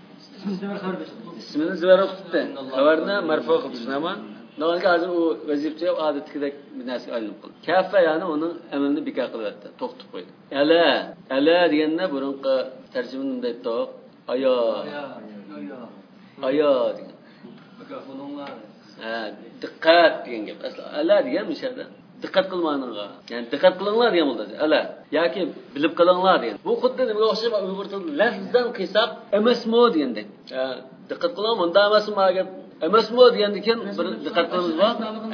Ismini zibar o'qitdi. Xabarni marfu qilishni Nolga hozir u vazifcha odatdagidek bir narsa aylanib qoldi. Kaffa yani uning amalini beka qilyapti, to'xtatib qo'ydi. Ala deganda burunqi tarjimani bunday to'q, ayo degan. Diqqat degan gap. Asli ala degan mishada diqqat qilmaninglar. Ya'ni diqqat qilinglar degan bo'ldi. Ala, yoki bilib qilinglar degan. Bu xuddi nimaga o'xshab Uyg'ur tilida lafzdan qilsak emasmi degandek. Diqqat qiling, bunda emasmi gap. Emasmi degandan keyin bir diqqat qilamizmi?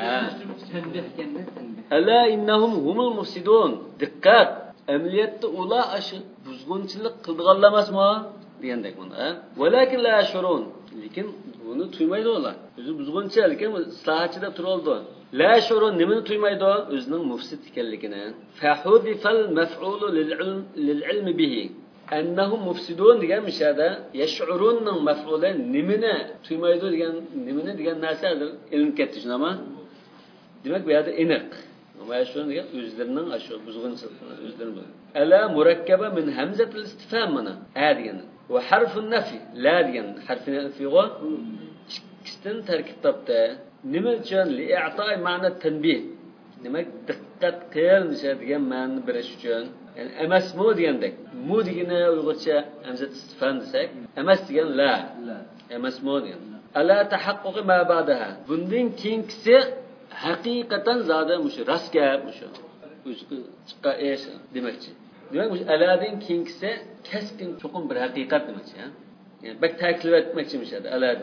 Ala innahum humul mufsidun. Diqqat. Amaliyotda ular aşı buzg'unchilik qildiganlar emasmi degandek bunda. Walakin la yashurun. Lekin buni tuymaydi ular. O'zi buzg'unchi lekin islohachida turoldi. La yashurun nimani tuymaydi? O'zining mufsid ekanligini. Fahudifal maf'ulu lil ilm bihi. Annahum mufsidun degan mishada yash'urunning maf'uli nimani tuymaydi degan narsadir. Ilm ketdi shunami? Demak bu yerda aniq. Ama şunu diye özlerinin aşağı buzg'unchilikni özlerinin. Ala murakkaba min hamzatil istifham mana. A degan. Ve harfun nafi. La degan. Harfi nafi go. İkisidan tarkib topdi. Nima uchun li'a'ta'i ma'na tanbih. Demak diqqat qilmish degan ma'noni berish uchun. Yani emasmi degandek. Mu degani Uyg'urcha hamzat istifham desak, emas degan la. Emasmi degan. Ala tahaqquqi ma ba'daha. Bundan keyingisi haqiqatan zada mushu rast gap mushu. Chiqqa esh demakchi. Demak bu aladin keyingisi keskin cho'qim bir haqiqat demakchi, ha. Yani bak ta'kid etmoqchi mishada alad.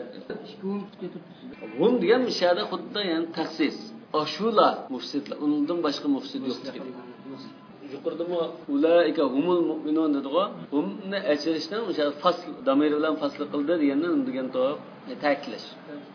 Hum degan mishada xuddi yani taxsis. Ashula mufsidlar, undan boshqa mufsid yo'q degan. Yuqoridami ulaika humul mu'minun dedigo, humni achirishdan o'sha fasl damir bilan fasl qildi degan to ta'kidlash.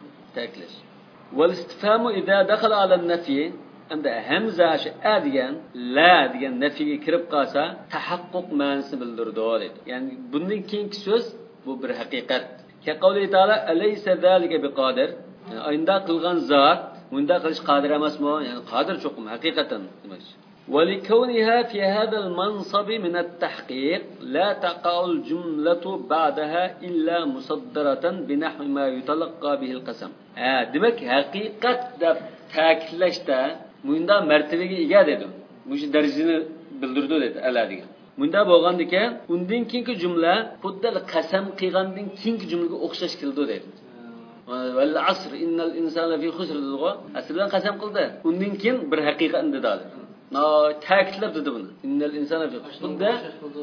والاستفهام إذا دخل على النفي عند همزة أديان لا ديان نفي كرب قاسا تحقق معنى بالدردور يعني بندين كين كسوز bu bir haqiqat. Kaqavli taala alaysa zalika biqadir. Yani ayında qilgan zat bunda qilish qodir emasmi? Yani qodir cho'qim haqiqatan demak. ولكونها في هذا المنصب من التحقيق لا تقع الجملة بعدها إلا مصدرة بنحو ما يتلقى به القسم. demek haqiqat deb ta'kidlashda bunda martabaga ega dedi. Bu darajani bildirdi dedi ala degan. Bunda bo'lgandan undan keyingi jumla xuddi qasam qilgandan keyingi jumlaga o'xshash keldi dedi. Val asr innal insana fi khusr dedi. Aslan qasam qildi. Undan keyin bir haqiqat dedi. Ta'kidlab dedi buni. Innal insana fi khusr. Bunda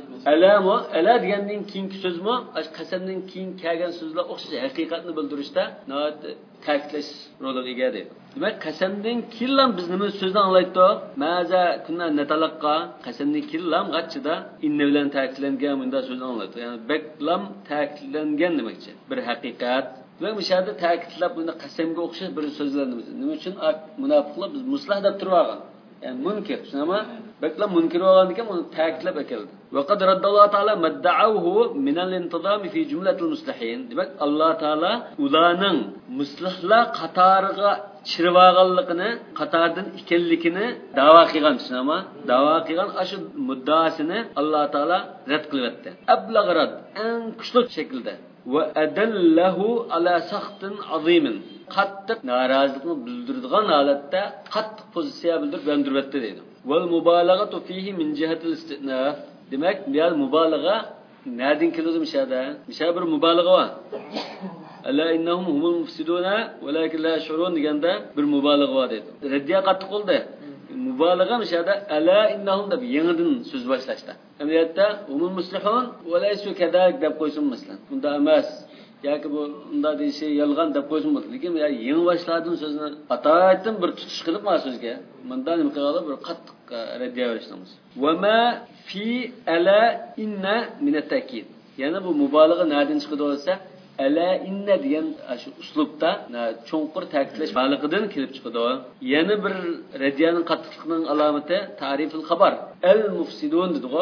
ala degandan keyingi so'zmi, qasamdan keyin kelgan so'zlar o'xshash haqiqatni bildirishda ta'kidlash roliga ega dedi. Demak qasamdan keyin biz nima so'zdan anglaydi? Maza kunna natalaqqa qasamdan keyin g'achchida inna bilan ta'kidlangan bunda so'zni anglaydi. Ya'ni baklam ta'kidlangan demakchi. Bir haqiqat va mishada ta'kidlab buni qasamga o'xshash bir so'zlarni nima uchun munofiqlar biz muslah deb turgan. Yani munkir. Shunama baklam munkir bo'lgan ekan uni ta'kidlab keldi. Va qad raddallohu taala madda'uhu min al-intizam fi jumlatil muslihin. Demak Alloh taala ularning muslihlar qatoriga chirvag'anligini, qatordan ekanligini da'vo qilgan shunama. Da'vo qilgan ashu muddaosini Alloh taala rad qilyapti. Ablagh rad eng kuchli shaklda va adallahu ala saxtin azimin. Qattiq norozilikni bildiradigan holatda qattiq pozitsiya bildiribdi deydi. Val mubalagatu fihi min jihatil istinaf. Demak, bu mubalag'a nereden keladi mishada? Mishada bir mubalag'a bor. Alla innahum humul mufsiduna walakin la yashurun deganda bir mubalag'a bor deydi. Raddiya qattiq bo'ldi. Mubalag'a mishada alla innahum deb yangidan so'z boshlashda. Amaliyotda humul muslihun va laysu kadalik deb qo'ysin masalan. Bunda emas. Yoki bu unda deyshi yolg'on deb qo'ysin bo'ldi. Lekin yangi boshladin so'zni atoyatdan bir tutish qilib ma so'zga. Bunda nima qiladi? Bir qattiq raddiya berishimiz. Va ma fi ala inna min at-ta'kid. Yana bu mubalag'a nereden chiqadi bo'lsa, ala inna degan shu uslubda cho'nqur ta'kidlash baliqidan kelib chiqadi. Yana bir raddiyaning qattiqligining alomati ta'riful xabar. Al-mufsidun dedi-ku.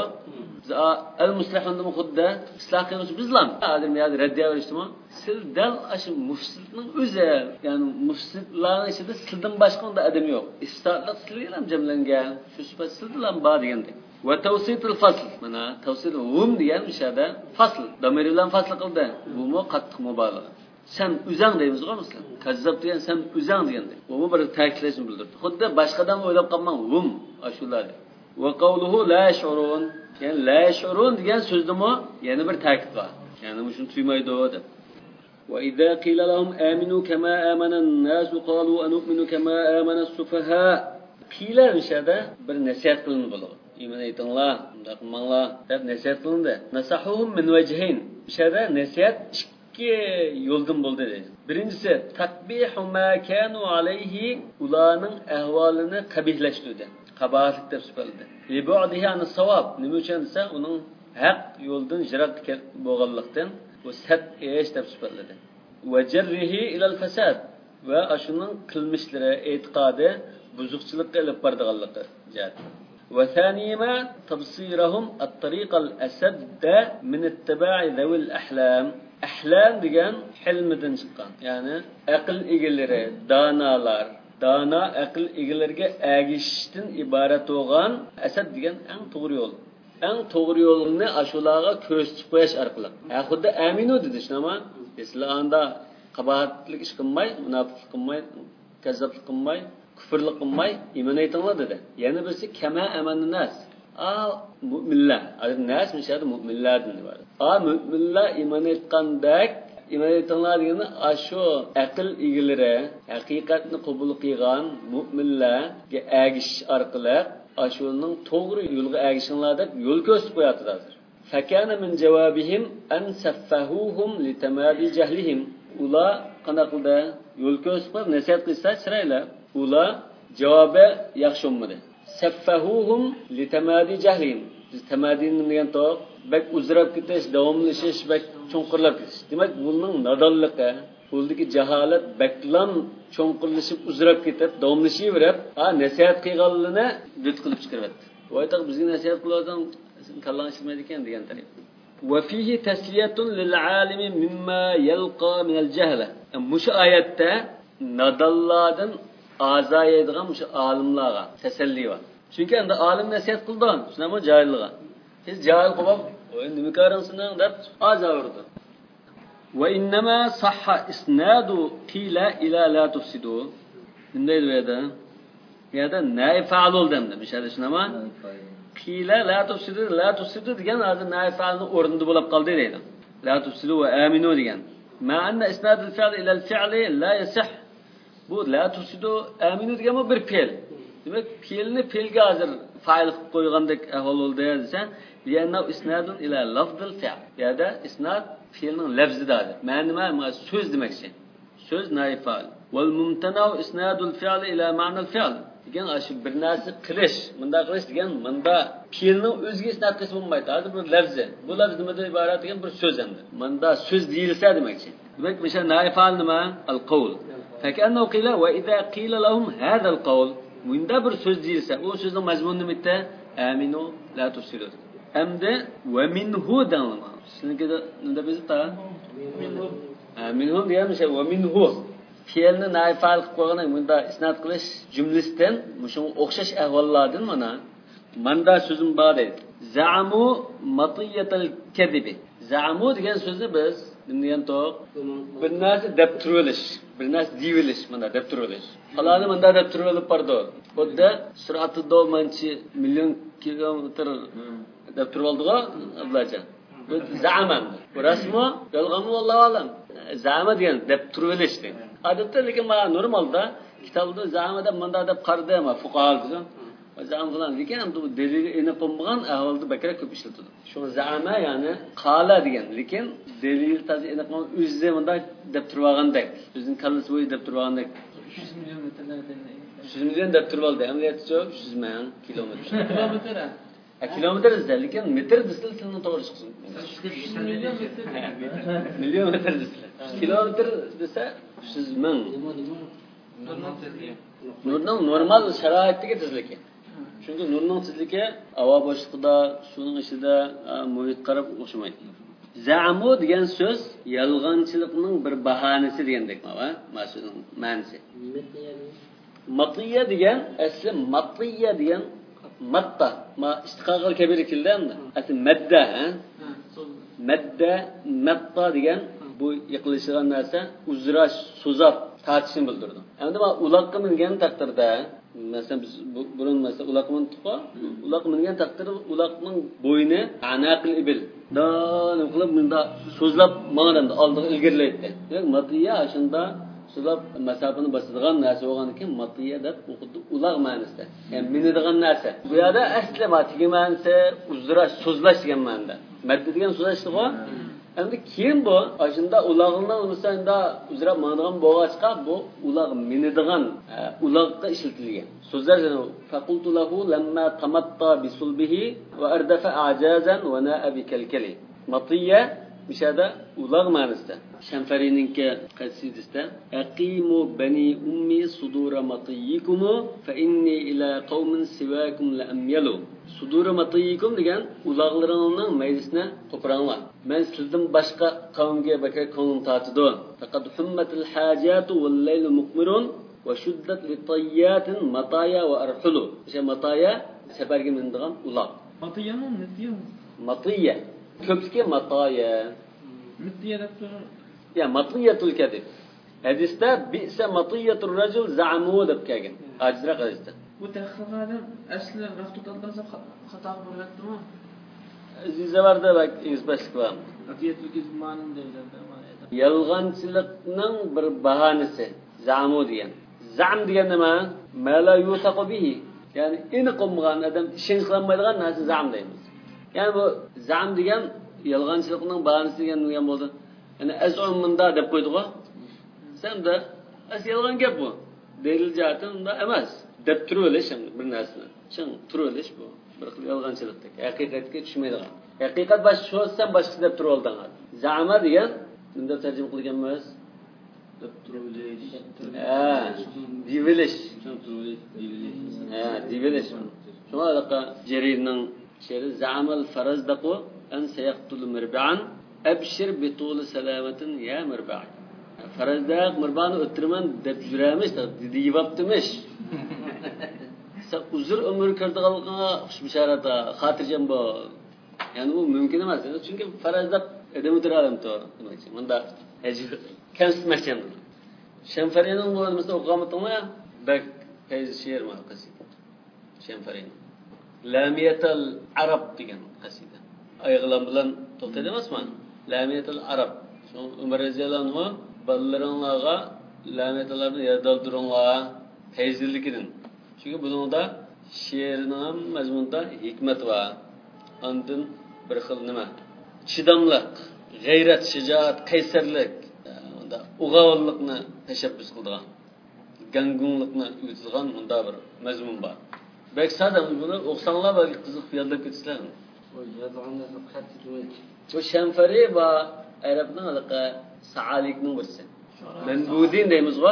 Al-muslihun demi xudda isloh qiluvchi bizlar. Hozir men raddiya berishdimi? Siz dal shu mufsidning o'zi, ya'ni mufsidlarning ichida sizdan boshqa unda odam yo'q. Istoatlar sizlar ham jamlangan. Shu sifat sizlar bor degandek. Va tawsitul fasl. Mana tawsil hum degan mishada fasl, damir bilan fasl qildi. Bu mo qattiq mubolag'a. Sen o'zing deymiz-ku mislan. Kazzab degan sen o'zing degandek. Bu bir ta'kidlashni bildirdi. Xuddi boshqadan o'ylab qolmang, hum ashular. Va qawluhu la yashurun. Yani la yashurun degan so'zdami yana bir ta'kid bor. Yani shuni tuymaydi deb. Wa idza qila lahum aminu kama amana an-nas qalu anu'minu kama amana as-sufaha. Qiyla o'shada bir nasihat qilindi bo'ladi. Iymon aytinglar, bunday qilmanglar deb nasihat qilindi. Nasahuhum min wajhayn. O'shada nasihat ikki yo'ldan bo'ldi deydi. Birinchisi taqbihu ma kanu alayhi, ularning ahvolini qabihlashtirdi. Qabahatlik deb sifatlaydi. Li bu'dihi an savob. Nima uchun desa, uning haq yo'ldan yiroq bo'lganlikdan u sat ish deb sifatlaydi. Va jarrihi ila al-fasad. Va shuning qilmishlari, e'tiqodi buzuqchilikka olib borganligi jihati. Va thaniyma tafsirahum at-tariq al-asad min ittiba'i zawil ahlam. Ahlam degan hilmidan chiqqan. Ya'ni aql egalari, donalar, dona aql egalariga agishishdan iborat bo'lgan asad degan eng to'g'ri yo'l. Eng to'g'ri yo'lni ashularga ko'rsatib qo'yish orqali. Xuddi aminu dedi, shunaqa. Islomda qabahatlik ish qilmay, munofiqlik qilmay, kazzoblik qilmay, kufrlik qilmay iymon aytinglar dedi. Yana birisi kama amanun nas. Mu'minlar. Nas mishadi mu'minlar deyiladi. Mu'minlar iymon aytgandek iymon aytinglar degani shu aql egalari haqiqatni qabul qilgan mu'minlarga agish orqali ashuning to'g'ri yo'lga agishinglar deb yo'l ko'rsatib qo'yadi hozir. Fakana min javabihim an saffahuhum litamadi jahlihim. Ular qanday qildi? Yo'l ko'rsatib nasihat qilsa chiroyli. Ular javobi yaxshi bo'lmadi. Saffahuhum litamadi jahlihim. Biz tamadin degan to'q bak uzrab ketish, davomlashish, bak cho'nqirlab ketish. Demak, buning nodonligi, buldagi jaholat baklam cho'nqirlashib uzrab ketib, davomlashaverib, nasihat qilganligini dud qilib chiqaryapti. Voytaq bizga nasihat qilayotgan kallang ishlaydi ekan degan tarif. Va fihi tasliyatun lil alimi mimma yalqa min al jahla. Mush oyatda nadallardan azayadigan mush olimlarga tasalli bor. Chunki endi olim nasihat qildi, shunami jahilga. Siz jahil qilib, nima qarinsining deb azavurdi. Wa innama sahha isnadu qila ila la tufsidu. Bunday deydi. Ya'da nay fa'lul demdi. Mishada shunami? Qila la tufsidu degan hozir nay fa'lning o'rnida bo'lib qoldi deydi. La tufsidu va aminu degan. Ma anna isnadul fi'l ila al-fi'li la yasih. Bu la tufsidu aminu degan bir fe'l. Demak, fe'lni fe'lga hozir fa'il qilib qo'ygandek ahvol bo'ldi desa, li'anna isnadun ila lafzil fi'l. Ya'da isnad fe'lning lafzidir. Ma'ni so'z demakchi. So'z nay fa'il. Wal mumtana'u isnadul fi'l ila ma'nal fi'l. Degan shu bir narsa qilish, bunda qilish degan bunda fe'lning o'ziga isnad qilib bo'lmaydi. Hozir bu lafzi. Bu lafz nimadan iborat degan bir so'z endi. Bunda so'z deyilsa demakchi. Demak, o'sha nay fa'il nima? Al-qawl. Fakannahu qila wa idha qila lahum hadha al-qawl. Bunda bir so'z deyilsa, o so'zning mazmuni nima? Aminu la tufsidu. Hamda va minhu danma. Siznikida nima bizda? Minhu deyamiz, va minhu. Fe'lni nayfal qilib qo'ygandan bunda isnad qilish jumlasidan mushu o'xshash ahvollardan manda so'zim bor deydi. Za'amu matiyatal kadibi. Za'amu degan so'zni biz nima degan to'q? Bir narsa deb turilish, bir narsa deyilish, mana deb turilish. Falani manda deb turilib bordi. Xuddi surati domanchi million kilometr deb turildi-ku, ablacha. Bu za'aman. Bu rasmo yolg'onmi vallohu alam. Za'ama degan deb turilish deydi. Odatda lekin mana normalda kitobda za'ama deb manda deb qardi ama fuqaho degan. Za'am qilan lekin bu dalil aniq bo'lmagan ahvolda bakra ko'p ishlatiladi. Shu za'ama ya'ni qala degan, lekin dalil tazi aniq bo'lmagan o'zi manda deb turgandek, o'zining kallasi bo'yi deb turgandek. 300 million metrlardan. 300 million deb turib oldi. Amaliyotda 300 million kilometr. Kilometr. Kilometr desda, lekin metr desda tilni to'g'ri chiqsin. 300 million metr. Million metr desda. Kilometr desa 300 ming. Nurning normal sharoitdagi tezligi. Chunki nurning tezligi havo boshlig'ida, suvning ichida muhit qarab o'xshamaydi. Za'mu degan so'z yolg'onchilikning bir bahonasi degandek ma'noning ma'nosi. Matiya degan asli matiya degan matta ma istiqoqal kabir keldi. Asli madda, matta degan bu yiqilishgan narsa uzrash, so'zab tartishni bildirdi. Endi bu uloqqa mingan taqdirda, masalan biz burun masalan uloqqa mintiqo, uloqqa mingan taqdirda uloqning bo'yni anaqil ibil. Danim qilib bunda so'zlab ma'noda oldiga ilgirlaydi. Demak, matiya shunda Sizlar masafani bosadigan narsa bo'lgandan matiya deb o'qidi uloq ma'nosida. Ya'ni minadigan narsa. Bu yerda asli matiga ma'nosi uzrash, so'zlash degan ma'noda. Maddi degan so'zlashdi-ku. Endi keyin bu ashunda uloqning misolida uzrab ma'nogan bo'lg'achqa bu uloq minadigan uloqqa ishlatilgan. So'zlar faqultu lahu lamma tamatta bisulbihi va ardafa ajazan wa na'a bikalkali. Matiya mishada uloq ma'nosida. Shanfarininki qasidasida aqimu bani ummi sudura matiyikum fa inni ila qaumin siwakum la amyalu. Sudura matiyikum degan uloqlaringning maylisini qo'piranglar. Men sizdan boshqa qavmga baka ko'nglim tortidi. Faqat hummatul hajatu wal laylu muqmirun va shuddat litayyatin mataya va arhulu. O'sha mataya safarga mindigan uloq. Matiyami, mitiyami? Matiya. Ko'pligi mataya. Mitiya deb Ya matiyatul kadib. Hadisda bi'sa matiyatur rajul za'amu deb kelgan. Ajra hadisda. Bu tahqiqotdan asli raftutaldan xato bo'lyaptimi? Zizavarda bak izbashlik var. Matiyatul kadib ma'nosi deyiladi. Yolg'onchilikning bir bahonasi za'amu degan. Za'm degan nima? Ma la yutaqu bihi. Ya'ni aniq bo'lmagan odam ishonmaydigan narsa za'm deymiz. Ya'ni bu za'm degan yolg'onchilikning bahonasi degan nima bo'ldi? Yani az'umunda deb qo'ydi-ku. Sen de yolg'on gap bu. Deyilajatı unda emas. Deb turilish bir narsani. Shin turilish bu. Bir xil yolg'onchilikda. Haqiqatga tushmaydigan. Haqiqat boshqa sen boshqa deb turib oldingiz. Za'ma degan bunda tarjima qilganmiz. Deb turilish. Divilish. Divilish. Shuna daqa Jarirning she'ri za'amal faraz daqu an sayaqtul mirba'an abshir bituli salamatin ya mirba'i. Farazda mirbani o'tirman deb yuramiz, deyaptimish. Sen uzr umr ko'rdiganligingga xush bisharata, xotirjam bo'l. Ya'ni bu mumkin emas. Chunki farazda edam o'tiradim to demoqchi. Bunda hajr kamsitmoqchim. Shanfarining bu nimasi o'qigamatdingmi? Bak fayz she'r ma qasida. Shanfarin. Lamiyatul arab degan qasida. Oyog'lar bilan to'xtaydi emasmi? Lamiyatul arab. Şu Umar radhiyallohu anhu balalarga lametlarni yerdaldiringlar feyzliliginin. Çünkü bununda şiirning mazmunida hikmat var. Ondan bir xil nima? Chidamlik, g'ayrat, shijoat, qaysarlik, unda o'g'avonlikni tashabbus qilgan. Gangunlikni yutizgan bunda bir mazmun bor. Bek sadam buni o'qsanglar balki qiziq yodlab ketisizlar. O yozganda qattiq. Bu Shanfari va Arabning alaqa saalikning birisi. Manbudin deymiz-ku.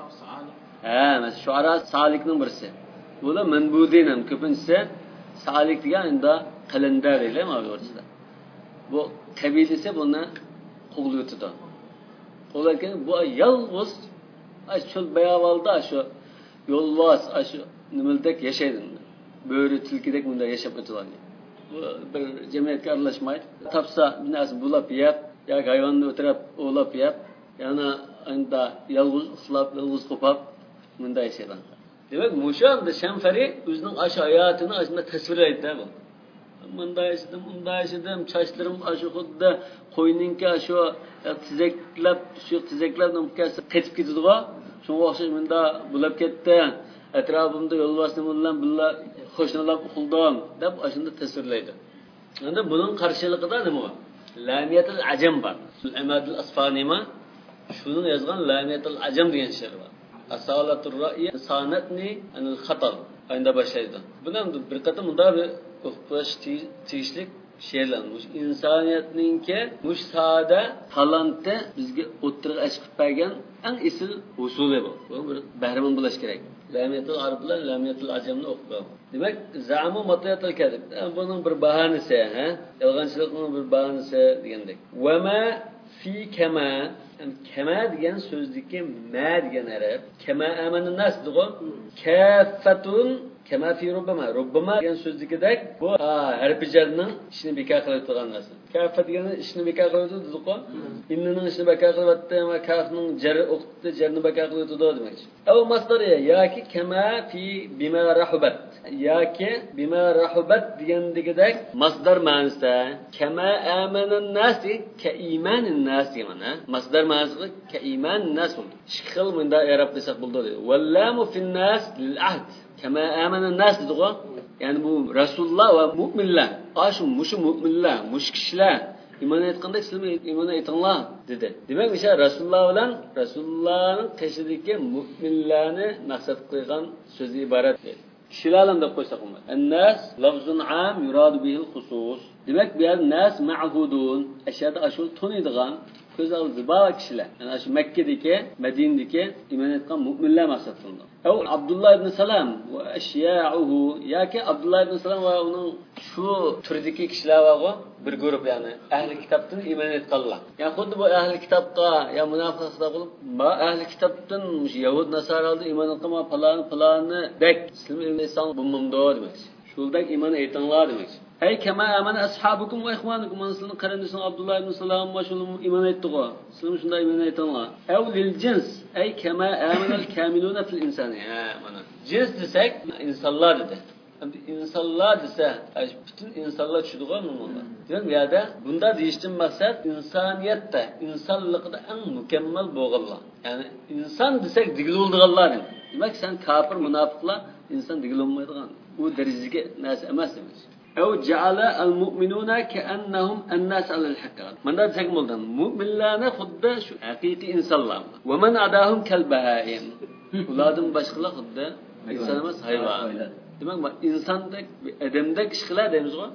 Mana shuara saalikning birisi. Bu da manbudin ham ko'pincha saalik degan unda qalindar deyiladi ma'lumotda. Bu qabilasi buni qo'g'li o'tidi. Qo'g'larkan bu yolg'iz shu bayavolda shu yo'lvoz shu nimaldek yashaydi. Bo'ri tilkidek bunda yashab o'tadi. Bu bir jamiyatga aralashmaydi. Topsa bir narsa bulab yeb yoki hayvonni o'tirib o'lab yeb, yana unda yolg'iz uxlab, yolg'iz qo'pab bunda yashaydi. Demak, mushanda Shanfari o'zining ash hayotini ashunda tasvirlaydi bu. Bunda yashadim, chochlarim shu xuddi qo'yninki shu tizaklab nimkasi qetib ketadi-ku. Shunga o'xshash bunda bulab ketdi. Atrofimda yo'lboshim bilan birga qo'shnilab uxladim deb ashunda tasvirlaydi. Endi buning qarshiligida nima bor? Lamiyatul ajam bor. Al-Amadul Asfaniyma shuni yozgan Lamiyatul ajam degan she'r bor. Asalatul ra'i sanatni anil khatar. Endi boshlaydi. Buni ham bir qator bunda bir o'qish tegishlik she'rlanmiş. İnsaniyatninki müşsada talanti bizga o'ttirib achib bergan eng esil usuli bu. Bu bir bahramon bo'lish kerak. Lamiyatul arablar lamiyatul ajamni o'qib. Demak, za'mu matiyatul kadib. Buning bir bahonasi, yolg'onchilikning bir bahonasi degandek. Va ma fi kama, kama degan so'zdagi ma degan arab. Kama amana nas degan kaffatun Kema fi rubbama. Rubbama degan so'znikidek bu harfi jarning ishni bekor qilib turgan narsa. Kafa degani ishni bekor qilib turdi-ku. Innining ishni bekor qilyapti va kafning jar o'qitdi, jarni bekor qilib turdi demoqchi. Aw masdariya yoki kama fi bima rahubat. Yoki bima rahubat degandigidek masdar ma'nosida kama amanan nasi ka imanin nasi mana. Masdar ma'nosi ka imanin nas bo'ldi. Ikki xil bunda i'rob qilsak bo'ldi. Wallamu fin nas lil ahd. Kama amanan nas dedi-ku. Ya'ni bu Rasululloh va mu'minlar. Mushu mu'minlar, mush kishilar iymon etganda sizlar iymon etinglar dedi. Demak, o'sha Rasululloh bilan Rasulullohning qishidagi mu'minlarni maqsad qilgan so'zi iborat dedi. Kishilardan deb qo'ysak bo'ladi. An-nas lafzun am yuradu bihi al-khusus. Demak, bu yer nas ma'hudun, ashada ashul tuniydigan ko'z oldida bor kishilar. Ana shu Makkadagi, Madinadagi iymon etgan mu'minlar maqsad qilinadi. Aw Abdullah ibn Salam va ashya'uhu yoki Abdullah ibn Salam va uning shu turdagi kishilar va bir guruh ya'ni ahli kitobdan iymon etganlar. Ya'ni xuddi bu ahli kitobga ya munofiqlar bo'lib, ma ahli kitobdan Yahud Nasaralarga iymon etgan falonni dek sizlar inson bo'lmamdi demak. Shuldak iymon etinglar demak. Ay kama amana ashabukum va ikhwanukum sizlarning qarindoshing Abdullah ibn Salam va shulum iymon etdi-ku. Sizlar shunday iymon etinglar. Aw lil jins ay kama amana al kamiluna fil insani. Mana jins desak insonlar dedi. Endi insonlar desa, bütün insonlar tushadigan bunlar. Demak, bu yerda bunda deyishdan maqsad insoniyatda, insonlikda eng mukammal bo'lganlar. Ya'ni inson desak digil bo'lganlar. Demak, sen kafir, munofiqlar inson digil bo'lmaydigan. Bu darajaga narsa emas demak. Aw ja'ala al-mu'minuna ka'annahum an-nas 'ala al-haqiqat. Manda desak bo'ldi. Mu'minlarni xuddi shu haqiqiy insonlar. Va man adahum kal-baha'im. Ulardan boshqalar xuddi inson emas, hayvon. Demak, insondek, odamdek ish qiladi deymiz-ku.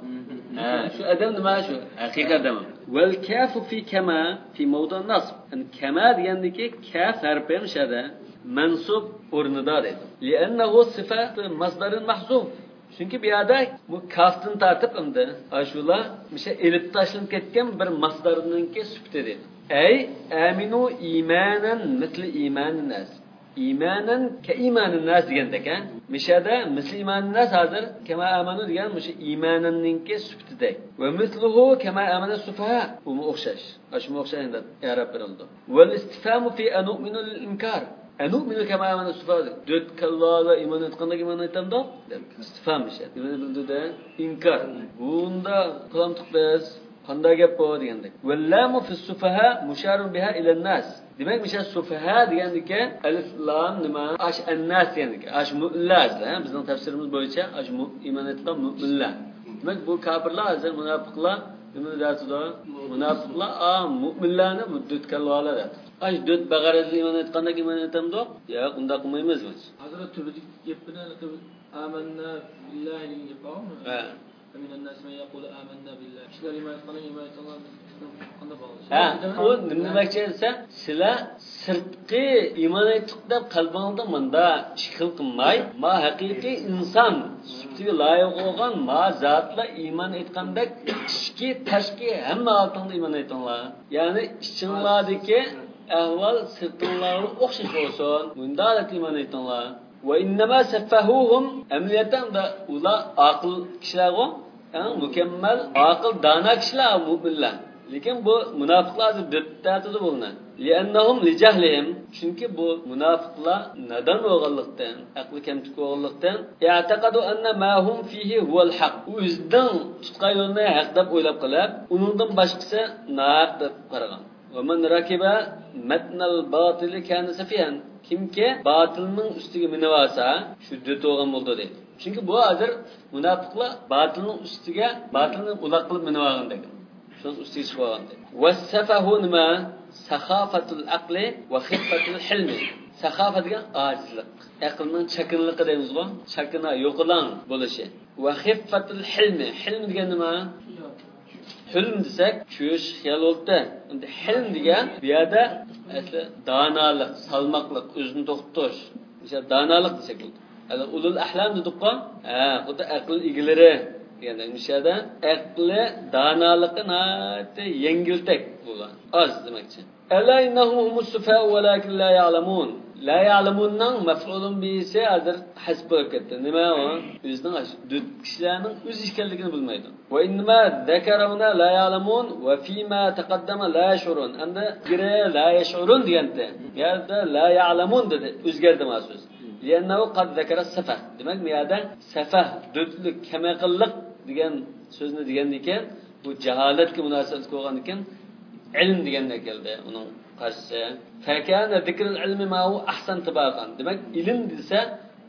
Shu odam nima shu? Haqiqiy odam. Wal kafu fi kama fi mawdu' nasb. Kama degandiki kaf harfi mishada mansub o'rnida deydi. Li'annahu sifat masdarin mahzuf. Chunki bu yerda bu kafdan tartib endi ashular misha elib tashlanib ketgan bir masdarninki sifati deydi. Ay aminu imanan misli imanin nas. İmanan ka imanin nas degandek-a. Mishada misli imanin nas hozir kama amanu degan misha imananninki sifatidek. Va misluhu kama amana sufaha. Bu o'xshash. Ashuma o'xshaydi arab birildi. Wal istifamu fi anu'minu lil inkar. Anu'minu kama amana sufaha. Döt kallala iman etgandek iman etamda? İstifam misha. Bildi inkar. Bunda qilamtiq biz qanday gap bu degandek. Wallamu fi sufaha musharun biha ila an-nas. Demek misha sufaha degandiki alif lam nima ash an-nas degandiki ash mu'minlar bizning tafsirimiz bo'yicha ash iymon etgan mu'minlar. Demak bu kafirlar hozir munofiqlar nima deydi? Munofiqlar mu'minlarni muddət kalvalar deydi. Ash döt bag'arada iymon etgandek iymon etamdi? Yo'q, unda qilmaymiz biz. Hozir turdik gapini amanna billahi degan gap bormi? من الناس من يقول آمنا بالله. Kişiler iman etganlar qanday bo'ladi? O nima demoqchi desa, sizlar sirtqi iymon etdik deb qalbingizda menda ishqil qilmay, ma haqiqiy inson sifatiga loyiq bo'lgan ma zotlar iymon etgandek ichki tashqi hamma oltingda iymon etinglar. Ya'ni ichinglardagi ahvol sirtinglarga o'xshash bo'lsin. Bunda iymon etinglar. Ve innema seffahuhum emniyetten de ula akıl kişiler o, yani mükemmel akıl dana kişiler mu'minler. Lekin bu münafıklar döttətidir bunlar. Li'annahum li jahlihim. Çünkü bu münafıklar neden oğallıktan, aklı kemtik oğallıktan ya'taqadu anna ma hum fihi huwal haq. O'zidan tutqan yo'lni haq deb o'ylab qolib, uningdan boshqasi naq deb qaragan. Ve men rakiba matnal batil kana safihan. Kimki batilning ustiga minib olsa, shu deto'g'an bo'ldi deydi. Chunki bu hozir munofiqlar batilning ustiga batilni uloq qilib minib olgan degan. Shuni ustiga chiqib olgan deydi. Wasafahu nima? Saxofatul aqli va xiffatul hilmi. Saxofa degan ojizlik. Aqlning chakinligi deymiz-ku. Chakina yo'qilan bo'lishi. Va xiffatul hilmi. Hilm degan nima? Hilm desak, cho'sh xiyol bo'ldi. Endi hilm degan bu yerda asli donolik, salmoqlik, o'zini to'xtatish. O'sha donolik desak bo'ldi. Hali ulul ahlam dedik-ku. Xuddi aql egalari deganda o'shada aqli donoliqni yengiltak bo'ladi. Az demakchi. Ala innahum humus sufa walakin la ya'lamun. La ya'lamunning maf'ulun bihi hozir hasb bo'lib ketdi. Nima u? O'zining kishilarning o'z ekanligini bilmaydi. Va inma zakaruna la ya'lamun va fima taqaddama la yashurun. Endi gire la yashurun deganda, yerda la ya'lamun dedi. O'zgardi so'z. Liannahu qad zakara safah. Demak, bu yerda safah, dudlik, kamaqillik degan so'zni degan ekan, bu jaholatga munosabat qo'ygan ekan, ilm deganda keldi uning qarshisi. Fakana zikrul ilmi ma hu ahsan tibaqan. Demak, ilm desa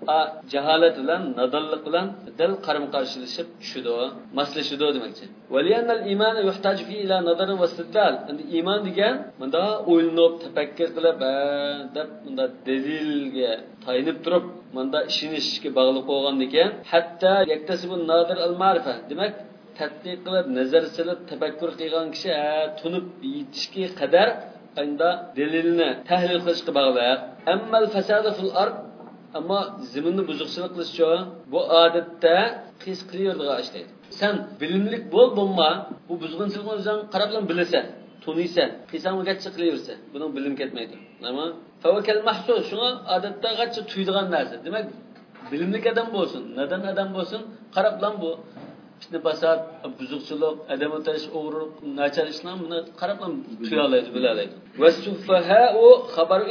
jaholat bilan, nadonlik bilan dil qarim-qarshilashib tushidi, maslashidi demakchi. Waliyanal iman yuhtaju fi ila nadarin va istidlal. Endi iymon degan bunda o'ylanib, tafakkur qilib, deb bunda dalilga tayinib turib, bunda ishonishga bog'liq bo'lgan ekan. Hatta yaktasibun nadir al-ma'rifa. Demak, tadqiq qilib, nazar silib, tafakkur qilgan kishi tunib yetishga qadar unda dalilni tahlil qilishga bog'liq. Ammal fasadu fil ard, ammo zaminni buzuqchilik qilishcha bu odatda qis qilaydigan ish deydi. Sen bilimlik bo'lma, bu buzg'unchilikni o'zing qarab bilan bilasan, tuniysan, qisangga gachcha qilaversa, buning bilim ketmaydi. Nima? Fawakal mahsus, shunga odatda gachcha tuydigan narsa. Demak, bilimlik odam bo'lsin, nadan odam bo'lsin, qarab bilan bu fitna fasad, buzuqchilik, adam o'tirish, o'g'rilik, nachar ishlar buni qarab ham tuya oladi, bila oladi. Wasufaha'u khabaru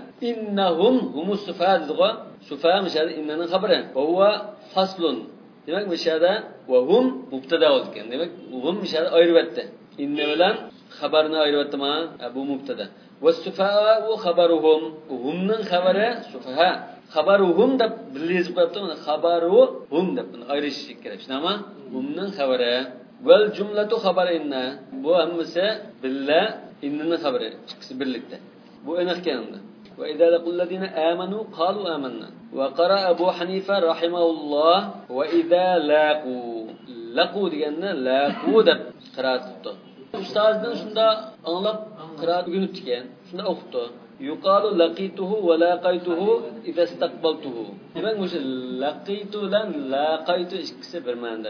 innahum humus sufaha dediga, sufaha mishada innaning xabari. Va huwa faslun. Demak, mishada va hum mubtada ekan. Demak, hum mishada ayribatdi. Inna bilan xabarni ayribatdimi? Bu mubtada. Wasufaha'u khabaruhum. Humning xabari sufaha. Xabaruhum deb birlashib qo'yibdi. Mana xabaruhum deb ayirish kerak. Shunami? Humning xabari val jumlatu xabar inna. Bu hammasi billa innaning xabari. Ikkisi birlikda. Bu aniq keldi. Va idza laqul ladina amanu qalu amanna. Va qara Abu Hanifa rahimahulloh va idza laqu deganni laqu deb qiraat qildi. Ustozdan shunda anglab qiraat o'rganibdi ekan. Shunda o'qibdi. Yuqalu laqituhu va laqaytuhu idza istaqbaltuhu. Demak, o'sha laqitu bilan laqaytu ikkisi bir ma'noda.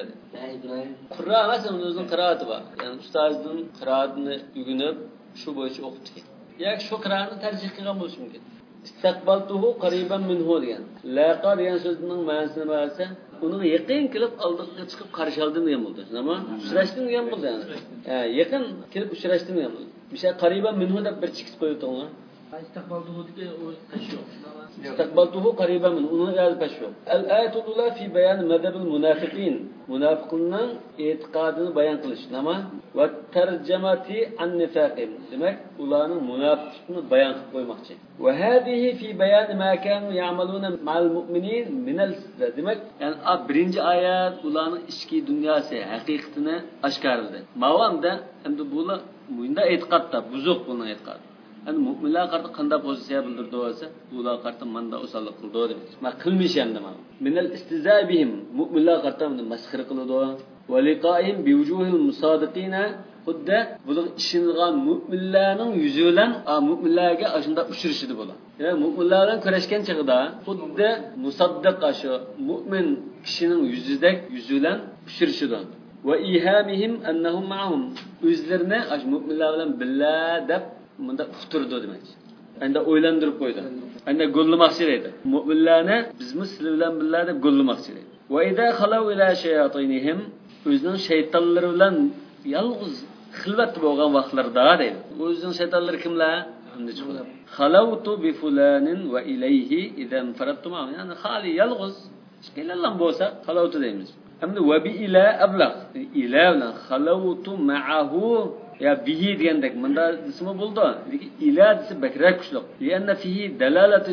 Qur'a masalan o'zining qiraati bor. Ya'ni ustozning qiraatini o'rganib, shu bo'yicha o'qibdi ekan. Yoki shu qira'ani tarjih qilgan bo'lishi mumkin. Istaqbaltuhu qariban minhu degan. Laqa degan so'zning ma'nosini bilsa, uning yaqin kelib oldiga chiqib qarshi oldim degan bo'ldi. Nima? Uchrashdim degan bo'ldi yani. Yaqin kelib uchrashdim degan bo'ldi. Misha qariban minhu deb bir chikis qo'yibdi. استقبلته دقيقة وتشوف استقبلته قريبا من هذا البشر. الآية الأولى في بيان مذهب المنافقين. منافقون اعتقادını bayan kılış. Nama ve tercemati an nifaqim. Demek ulanın münafıkını bayan koymakçı. Ve hadihi fi bayan ma kanu ya'maluna ma'al mu'minin min al-istidlal. Demek yani birinci ayet ulanın içki dünyası hakikatini aşkarladı. Mavamda hem de bula bunda e'tiqadda buzuq bunun e'tiqadı. Yani mu'minlar qarta qanday pozitsiya bildirdi bo'lsa, ular qarta manda usallik qildi deb. Ma qilmish ham nima? Minal istizabihim mu'minlar qarta masxir qildi. Va liqa'ihim bi wujuhil musadiqina xudda bular ishilgan mu'minlarning yuzi bilan mu'minlarga ashunda uchrashidi bo'ladi. Ya'ni mu'minlar bilan kurashgan chaqda xudda musaddiq ashu mu'min kishining yuzidek yuzi bilan uchrashidi. Va ihamihim annahum ma'hum. O'zlarini ash mu'minlar bilan billa deb bunda uqtirdi demak. Endi o'ylantirib qo'ydi. Endi go'llamoqchi edi. Mu'minlarni bizmi sizlar bilan billah deb go'llamoqchi edi. Va idza khalaw ila shayatinihim o'zining shaytonlari bilan yolg'iz xilvat bo'lgan vaqtlarda deydi. O'zining shaytonlari kimlar? Endi chiqadi. Khalawtu bi fulanin va ilayhi idan faradtum. Yani xali yolg'iz ishqilanlar bo'lsa khalawtu deymiz. Endi va bi ila ablaq. Ila bilan khalawtu ma'ahu ya bihi degandek bunda ismi bo'ldi. Lekin ila desa bakrak kuchliq. Lianna fihi dalalatu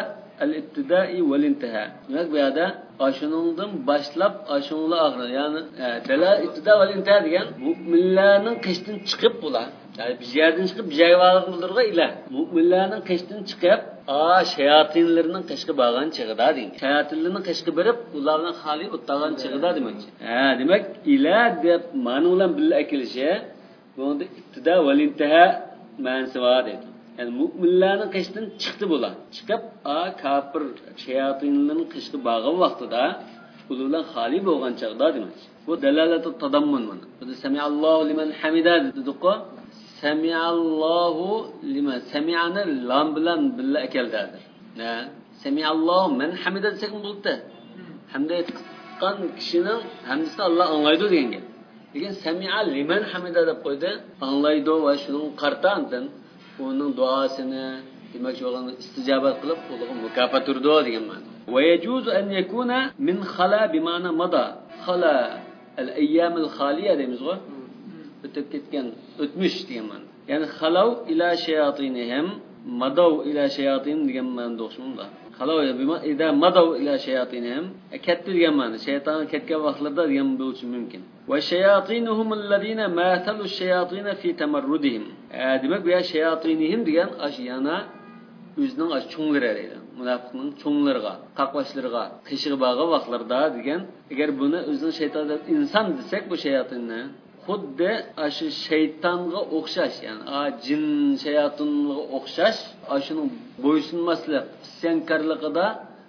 al-ibtida'i wal-intiha. Demak bu yerda ashuningdan boshlab ashunla oxiri, ya'ni dalal ibtida wal-intiha degan mu'minlarning qishdan chiqib bular. Yani bir yerdan chiqib bir joyga borgandirga ila. Mu'minlarning qishdan chiqib shayatinlarning qishga borgan chig'ida deydi. Shayatinlarning qishga berib, ularning xali o'tgan chig'ida demakchi. Demak ila deb ma'no bilan birga akilishi bunda ibtida va intiha ma'nosi bor edi. Yani mu'minlarning qishdan chiqdi bular. Chiqib kafir shayatinlarning qishga borgan vaqtida ular bilan xali bo'lgan chaqda demak. Bu dalalatu tadammun mana. Bu sami'allohu liman hamida dediqo. Sami'allohu liman sami'ani lam bilan birga keldi. Semiallahu men hamida desek bo'ldi. Hamda aytgan kishining hamdisini Alloh anglaydi degan gap. Lekin sami'a liman hamida deb qo'ydi, anglaydi va shuning qartandan uning duosini demakchi bo'lgan istijobat qilib, ularga mukofot turdi degan ma'no. Va yajuzu an yakuna min khala bi ma'na mada. Khala al-ayyam al-khaliya deymiz-ku. O'tib ketgan, o'tmish degan ma'no. Ya'ni khalaw ila shayatinihim, madaw ila shayatin degan ma'noda o'xshamda. Khalaw bima ida madaw ila shayatinihim, ketdi degan ma'no. Shayton ketgan vaqtlarda degan bo'lishi mumkin. Va shayatinuhum alladina mathalu shayatin fi tamarrudihim. Demak bu shayatinihim degan yana o'zining cho'nglari deydi. Munofiqning cho'nglarga, qaqvashlarga, qishig'i bag'i vaqtlarda degan, agar buni o'zining shaytonda inson desak bu shayatinni xuddi shu shaytonga o'xshash, ya'ni jin shayatonga o'xshash, shuning bo'ysunmaslik, isyankorligida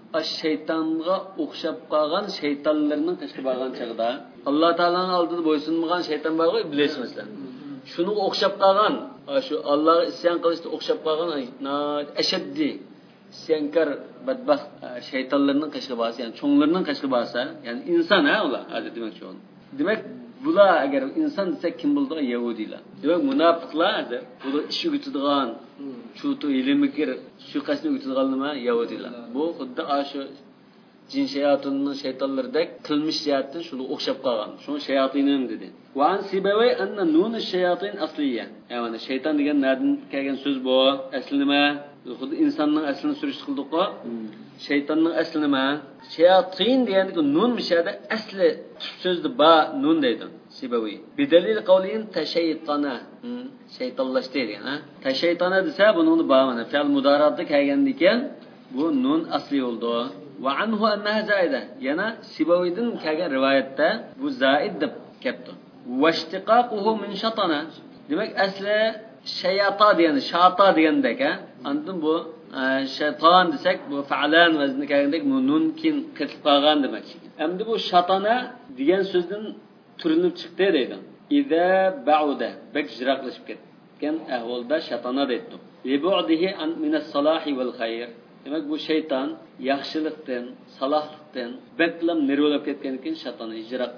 shaytonga o'xshab qolgan shaytonlarning qishig'i bag'an chaqda Alloh taolaning oldida bo'ysunmagan shayton bor, iblis masalan. Shunga o'xshab qolgan, shu Allohga isyon qilishga o'xshab qolgan ashaddiy isyonkor badbaxt shaytonlarning qishig'i basi, ya'ni cho'nglarning qishig'i basi, ya'ni inson ular, hozir demoqchi bo'ldim. Demak, bular agar inson desak kim bo'ldi? Yahudiylar. Demak, munofiqlar bular ish yuritidigan, chuto ilmikir, shu qasni yuritidigan nima? Yahudiylar. Bu xuddi shu jin shayatonning shaytonlardek qilmish jihatdan shunga o'xshab qolgan. Shu shayotinim dedi. Va an sibaway anna nun ash-shayatin asliya. Ya'ni shayton degan nerdan kelgan so'z bu? Asli nima? Xuddi insonning aslini surish qildik-ku. Shaytonning asli nima? Shayatin deganda nun mishada asli so'zni ba nun deydi. Sibawi. Bidalil qawlin tashaytana. Shaytonlashdi degan, ha? Tashaytana desa buningni ba mana fe'l mudoratda kelgandan keyin bu nun asli bo'ldi. Va anhu annaha zaida. Yana Sibawiydan kelgan rivoyatda bu zaid deb kelibdi. Va ishtiqaquhu min shatana. Demak asli shayata degani, shata degandek, ha? Andan bu shayton desak bu fa'lan vazni kelgandek nun kin qilib qolgan demak. Endi bu shatana degan so'zdan turinib chiqdi deydi. Iza ba'uda, bak jiroqlashib ketgan ahvolda shatana deydi. Libu'dihi an min as-salahi wal khayr. Demak bu shayton yaxshilikdan, salohlikdan baklam nervolab ketgandan shayton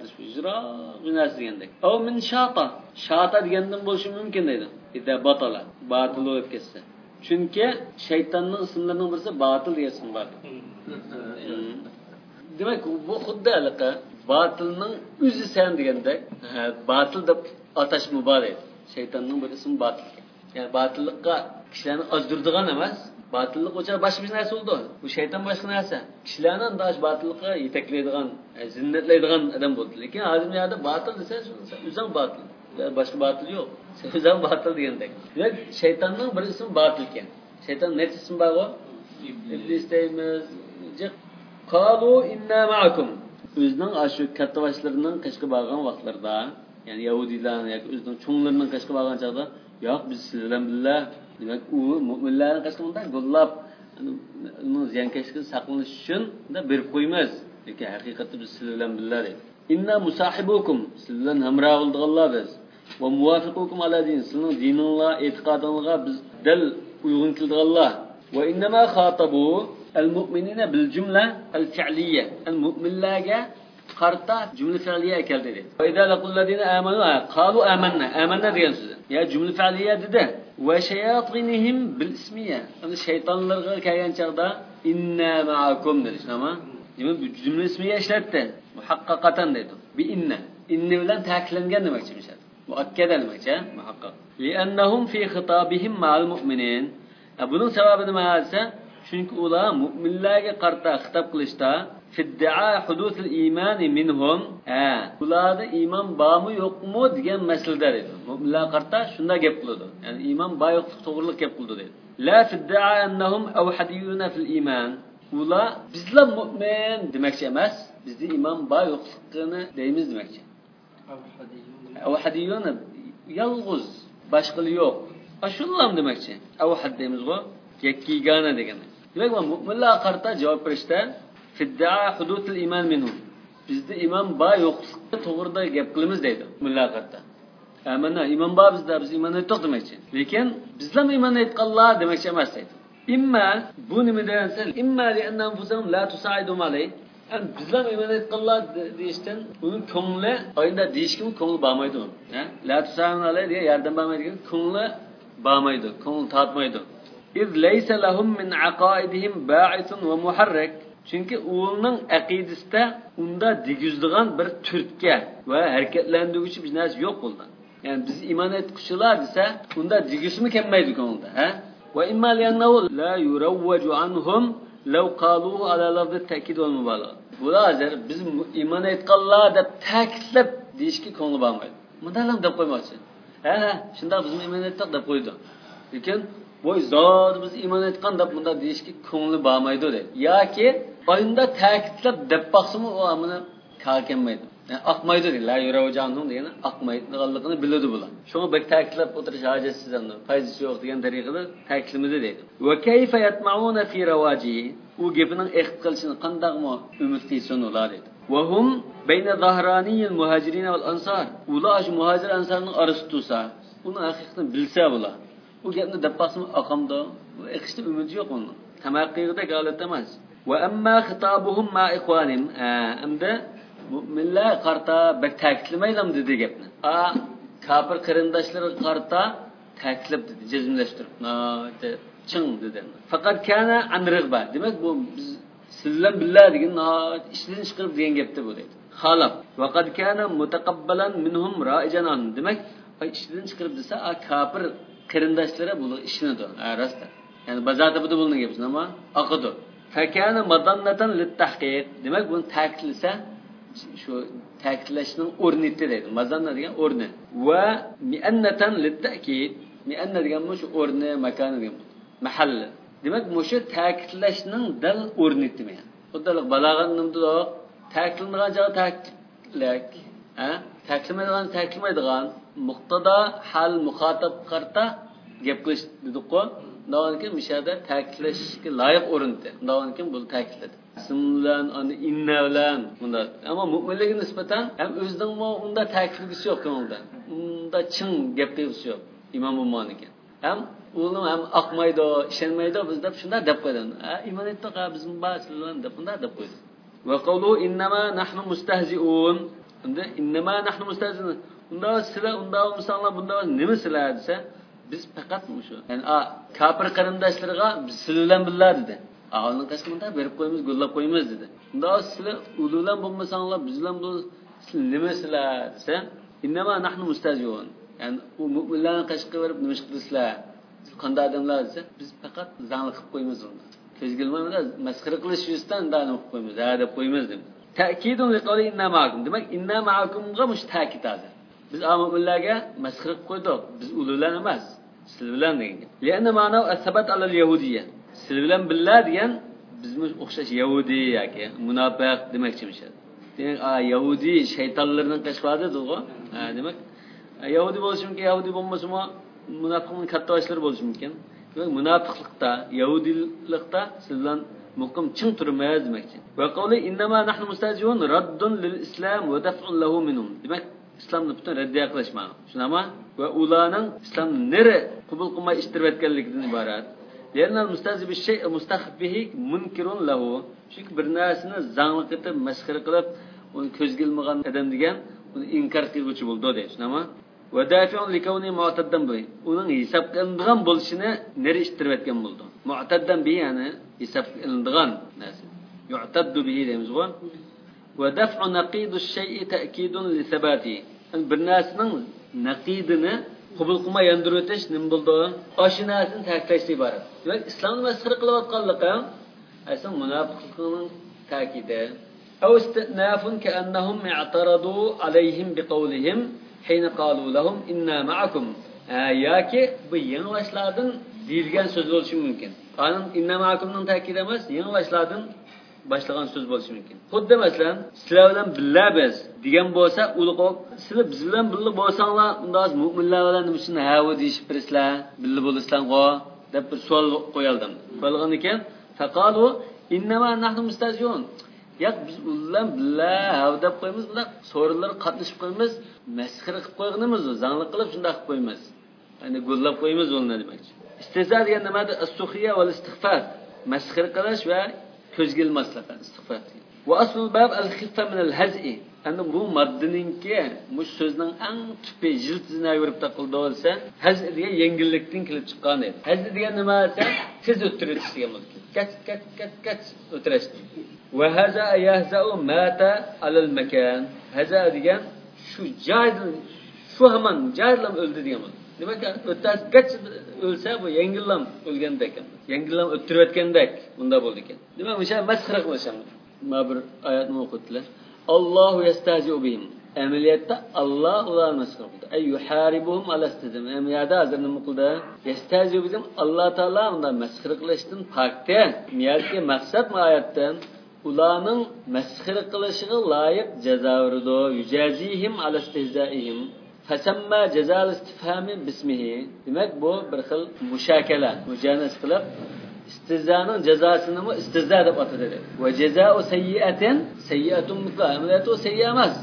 ijroqlish degandek. Aw min shata. Shata degandan bo'lishi mumkin deydi. Iza batala, batil bo'lib ketsa. Chunki shaytonning ismlarining birisi batil degan ism bor. Demak bu xuddi alaqa batilning o'zi san degandek, batil deb atash muborak edi. Shaytonning bir ismi batil. Ya'ni batillikqa kishilarni ozdirdigan emas, batillik o'cha boshqa bir narsa bo'ldi. Bu shayton boshqa narsa. Kishilarni dash batillikqa yetaklaydigan, zinnatlaydigan odam bo'ldi. Lekin hozir bu yerda batil desa, o'zing batil. Boshqa batil yo'q. O'zing batil degandek. Demak, shaytonning bir ismi batil ekan. Shayton necha ismi bor? Iblis deymiz. Qalu inna ma'akum. O'zining shu katta boshlarining qishqi bo'lgan vaqtlarda, ya'ni yahudiylar yoki o'zining cho'nglarining qishqi bo'lgan chaqda, yo'q biz sizlar bilan billah. Demak, u mu'minlarning qishqi bunday go'llab, uning ziyonkashlikdan saqlanish uchun da berib qo'ymas. Lekin haqiqatda biz sizlar bilan billah deydi. Inna musahibukum, sizlar bilan hamroh bo'lganlar biz. Va muvafiqukum ala din, sizning diningizga, e'tiqodingizga biz dal uyg'un kelganlar. Va inna ma khatabu al-mu'minina bil jumla al-fi'liyya. Al-mu'minlarga qarta jumla fi'liyya keldi dedi. Va idza laqul ladina amanu qalu amanna. Amanna degan so'z. Ya jumla fi'liyya dedi. Va shayatinihim bil ismiyya. Ana shaytonlarga kelgan chaqda inna ma'akum dedi. Nima? Demak bu jumla ismiyya ishlatdi. Muhaqqaqatan dedi. Bi inna. Inna bilan ta'kidlangan demakchi bo'ladi. Muakkada demakchi, muhaqqaq. Li'annahum fi khitabihim ma'al mu'minin. Buning sababi nima desa? Chunki ular mu'minlarga qarta xitob qilishda fidda'a hudusul iymani minhum, ularda iymon bormi yo'qmi degan masalada edi. Mu'minlar qarta shunda gap qiladi. Ya'ni iymon bor yo'q to'g'rilik gap qildi dedi. La fidda'a annahum awhadiyuna fil iymon. Ular bizlar mu'min demakchi emas, bizda iymon bor yo'qligini deymiz demakchi. Awhadiyuna yolg'iz, boshqali yo'q. Ashullam demakchi. Awhad deymiz-ku, yakkigana degani. Demak, mu'minlar qarta javob berishda fidda'a hudutul iymon minhum. Bizda iymon bor yo'qligini to'g'rida gap qilamiz deydi. Mu'minlar qarta. Amana iymon bor bizda, biz iymon aytdik demakchi. Lekin bizlar iymon aytganlar demakchi emas deydi. imma bu nima degansa imma li annahum la tusaidum alay yani bizlar iman etganlar deyishdan uning ko'ngli oyinda deyishkim ko'ngli bormaydi la tusaidum alay deya yordam bermaydi ko'ngli bormaydi ko'ngli tortmaydi iz laysa lahum min aqaidihim ba'ithun va muharrik chunki uning aqidasida unda digizdigan bir turtga va harakatlantiruvchi bir narsa yo'q bo'ldi yani biz iman etquchilar desa unda digizmi kelmaydi ko'ngilda va imma li'annahu la yurawwaju anhum law qaluhu ala lafz at-ta'kid wal mubalagha bular biz iman etganlar deb ta'kidlab deyishga ko'ngli bormaydi bundalam deb qo'ymoqchi shunda biz iman etdik deb qo'ydi lekin voy zot biz iman etgan deb bunda deyishga ko'ngli bormaydi deydi yoki oyinda ta'kidlab deb baqsimi u amini kalkelmaydi aqmaydi deydi la yurawjanhum degani aqmaydiganligini biladi bular shuni bek ta'kidlab o'tirish hojatsiz ham foydasi yo'q degan tariqada ta'kidlamadi deydi va kayfa yatma'una fi rawaji u gapining ehd qilishini qandaqmi umid qilsin ular deydi va hum bayna zahraniyil muhajirin wal ansar ular muhajir ansarning arasida uni haqiqatan bilsa bular u gapni deb baqsimi aqamda iqishda umidi yo'q uning tamaqqiyda holat emas va amma xitobuhum ma ikhwanim amda mu'minlar qarta bak ta'kidlamaylam dedi gapni kafir qarindoshlari qarta ta'kidlab dedi jazmlashtirib ching dedi faqat kana an rig'ba demak bu biz sizlar billah degan ishdan chiqarib degan gapda bu dedi xalab vaqad kana mutaqabbalan minhum ra'ijan demak ishdan chiqarib desa kafir qarindoshlari bu ishni rasta ya'ni bazada bu bo'lgan gap nima aqidi fakana madannatan lit-tahqiq demak buni ta'kidlasa shu ta'kidlashning o'rni deydi mazanna degan o'rni va mi'annatan lit-ta'kid mi'anna degan shu o'rni makoni degan mahalli demak shu ta'kidlashning dal o'rni demak xuddalik balag'atnimda ta'kidlangan joy ta'kidlak ta'kidlamaydigan muqtada hal muxotab qarta gap qilish dedik-ku Davonki mishada ta'kidlashga loyiq o'rinda. Davonki bu ta'kidladi. Ismlan ani innavlan bunda. Ammo mu'minlarga nisbatan ham o'zining unda ta'kidlagisi yo'q ko'ngilda. Unda chin gap qilgisi yo'q. Imom Buxoriga. Ham uni ham aqmaydi, ishonmaydi biz deb shunda deb qo'ydi. Iymon etdik, biz ba'zilar deb bunda deb qo'ydi. Va qawlu innama nahnu mustahzi'un. Unda innama nahnu mustahzi'un. Unda sizlar unda misollar bunda nima sizlar desa biz faqat shu yani kafir qarindoshlarga biz sizlar bilan billar dedi Ağalın kaçkımında verip koyumuz, gullab koyumuz dedi. Bunda sizler ululan bulmasanlar, bizden bu nimesiler dese, innema nahnu mustaziyun. Yani o müminlerin kaçkı verip nimiş kılısılar, kanda adamlar dese, biz fakat zanlı kıp koyumuz onda. Közgülmemede meskırı kılış yüzden daha ne kıp koyumuz, daha da koyumuz dedim. Ta'kidun li qawli inna ma'akum. Demek inna ma'akumga mush ta'kid hazır. Biz müminlerge meskırı koyduk, biz ululan emas. Siz bilan degan. Lianna ma'nahu as-sabat 'ala al-yahudiyya. Siz bilan billah degan bizmiz o'xshash yahudi yoki munofiq demakchimiz. Demak, yahudi shaytonlarning qashqadi dedi-ku. Demak, yahudi bo'lishi mumkin, yahudi bo'lmasa-mu munofiqning katta boshlari bo'lishi mumkin. Demak, munofiqlikda, yahudilikda siz bilan muqim chin turmaymiz demakchi. Va qawli innama nahnu mustajibun raddun lil-islam wa daf'un lahu minhum. Demak, İslamni butun raddiya qilish ma'no. Shunami? Va ularning islomni nere qabul qilmay ishtirib etganligidan iborat. Lianna mustazib shay mustaxib bihi munkirun lahu. Chunki bir narsani zangli qilib, masxara qilib, uni ko'zga ilmagan odam degan uni inkor qiluvchi bo'ldi deydi. Shunami? Va dafi'un likawni mu'taddan bi. Uning hisob qilinadigan bo'lishini nere ishtirib etgan bo'ldi. Mu'taddan bi ya'ni hisob qilinadigan narsa. Yu'taddu bihi deymiz-ku. Ve daf'u naqidu şey'i ta'kidun li sabati. Yani bir narsaning naqidini qabul qilmay yandirib o'tish nim bo'ldi? O'sha narsani ta'kidlashdan iborat. Demak, islomni masxara qilayotganligi aslida munofiqlikning ta'kidi. Aw istinafun ka'annahum i'taradu alayhim biqawlihim hina qalu lahum inna ma'akum. Yoki bu yanglishlardan deyilgan so'z bo'lishi mumkin. Qanun inna ma'akumning ta'kidi emas, yanglishlardan başlagan söz bo'lishi mumkin. Xuddi masalan, sizlar bilan billah biz degan bo'lsa, uliqoq, sizlar biz bilan billah bo'lsanglar, unda mu'minlar bilan nima uchun havo deyishib birsizlar, billah bo'lasizlar-ku deb bir savol qo'yaldim. Bo'lgan ekan, faqalu innama nahnu mustaziyun. Yo'q, biz ular billah havo deb qo'yamiz, bular so'rovlar qatnashib qo'yamiz, masxara qilib qo'yganimiz, zangli qilib shunday qilib qo'yamiz. Ya'ni gullab qo'yamiz o'lna demakchi. İstihza degan nimada? As-suxiya val istighfaf. Masxir qilish va ko'zga ilmaslik istighfaf. Va aslul bab al-xiffa min al-haz'i. Endi bu moddaninki, bu so'zning eng tupi jiltizini yurib taqildi bo'lsa, haz degan yengillikdan kelib chiqqan edi. Haz degan nima desa, tez o'tirish degan bo'ladi. Kat o'tirish. Va haza yahza'u mata alal makan. Haza degan shu joydan shu hamon joydan o'ldi degan bo'ladi. Demak, o'tasiz o'lsa bu yengillam o'lganda ekan. Yengillam o'tirayotgandek bunda bo'ldi ekan. Demak, o'sha masxira qilishamiz. Ma bir oyatni o'qitdilar. Allohu yastahzi'u bihim. Amaliyotda Alloh ularni masxira qildi. Ay yuharibuhum ala istizam. Amaliyotda hozir nima qildi? Yastahzi'u bihim Alloh taolo undan masxira qilishdan pokda. Niyatga maqsad oyatdan ularning masxira qilishiga loyiq jazo berdi. Yujazihim ala istihza'ihim. Fasamma jazal istifhami bismihi. Demak bu bir xil mushakala, mujanas qilib istihzaning jazosini istihza deb atadi. Va jazaa'u sayyi'atin sayyi'atun mithla. Amaliyatu sayyi'a emas.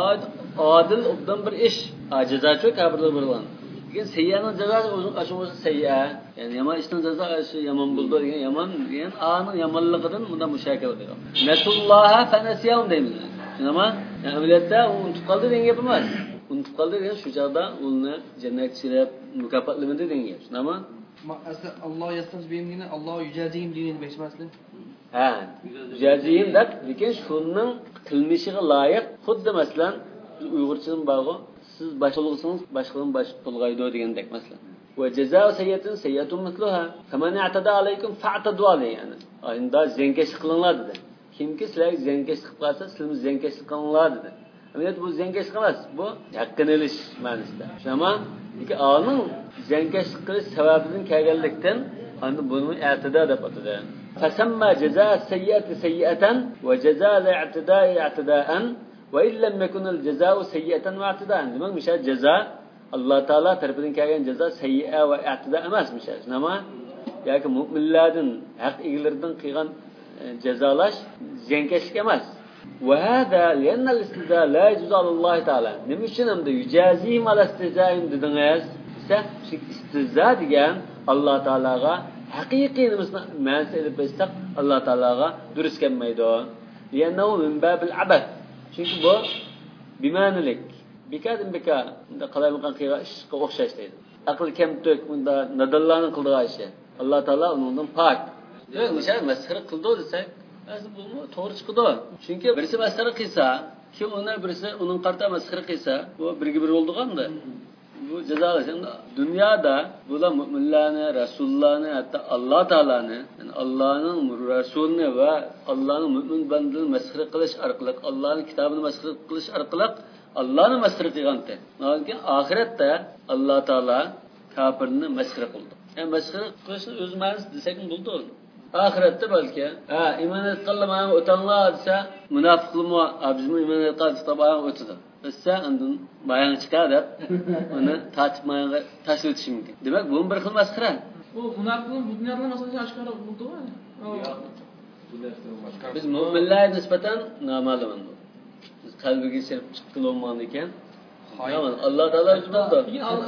Adil obdan bir ish. Jazo chu kabirlar bilan. Lekin sayyi'aning jazosi o'zi ashunisi sayyi'a. Ya'ni yomon ishning jazosi yomon bo'ldi degan yomon degan aning yomonligidan bunda mushakala deydi. Nasulloha fa nasiyahum deymiz. Nima? Amaliyotda unutib qoldi degan gap emas. Unutib qoldi degan shu chaqda uni jannatchilab mukofotlamadi degan gap. Nima? Asli Alloh yastazbihim degani Alloh yujazihim degan demak emasmi? Ha, yujazihim deb, lekin shunning qilmishiga loyiq, xuddi masalan Uyg'urchadan bog'i siz boshqalg'isiz boshqadan boshqalg'aydi degandek masalan. Va jazaa'u sayyi'atin sayyi'atun mithluha. Faman i'tada alaykum fa'tadu alayhi. Yani endi zengashlik qilinglar dedi. Kimki sizlarga zengashlik qilib qolsa, sizlar zengashlik qilinglar dedi. Amaliyot bu zengashlik emas, bu haqqini olish ma'nosida. Shama lekin oning zengashlik qilish sababidan kelganlikdan endi buni i'tida deb atadi. Fasamma jazaa sayyi'ati sayyi'atan va jazaa al-i'tida'i i'tida'an va illam yakun al-jazaa'u sayyi'atan va i'tida'an. Demak, misha jazo Alloh taolo tarafidan kelgan jazo sayyi'a va i'tida emas misha. Nima? Yoki mu'minlardan, haq egalaridan qilgan jazolash zengashlik emas. وهذا لأن الاستهزاء لا يجوز على الله تعالى. نمشين هم ده يجازيهم على استهزائهم dediniz. İşte istihza degan Allah Taalaga haqiqiy ma'nosi edib bilsak Allah Taalaga durust kelmaydi. Liannahu min babil abad. Çünkü bu bimanilik. Bikadan bika unda qalaydigan qilgan ishga o'xshash deydi. Aql kamtuk unda nadallarning qildigan ishi. Allah Taala undan pok. Demak, o'sha masxara qildi desak Aslında bu to'g'ri chiqdi. Chunki birisi masxara qilsa, kim uni birisi uning qarta masxara qilsa, bu birga bir bo'ldi-ganda. Bu jazolash. Dunyoda bular mu'minlarni, rasullarni, hatto Alloh taolani, yani Allohning rasulini va Allohning mu'min bandalarini masxara qilish orqali, Allohning kitobini masxara qilish orqali Allohni masxara qilganda. Lekin oxiratda Alloh taolo kofirni masxara qildi. Yani masxara qilishni o'z ma'nosi desak bo'ldi. Ahiretde belki, iman etqanlar o'tanglar desa, munofiqlarmi, bizmi iman etqan tabağın o'tidi. Bizsa undan bayan chiqar deb, uni tatib mayanga tashlab o'tish mumkin. Demak, bu bir xil masxara. Bu munofiqlar bu dunyoda masalan oshkora bo'ldimi? Biz mu'minlarga nisbatan noma'lum. Biz qalbiga sirib chiqqan olmagan ekan. Hayır. Allah Teala üzüldü.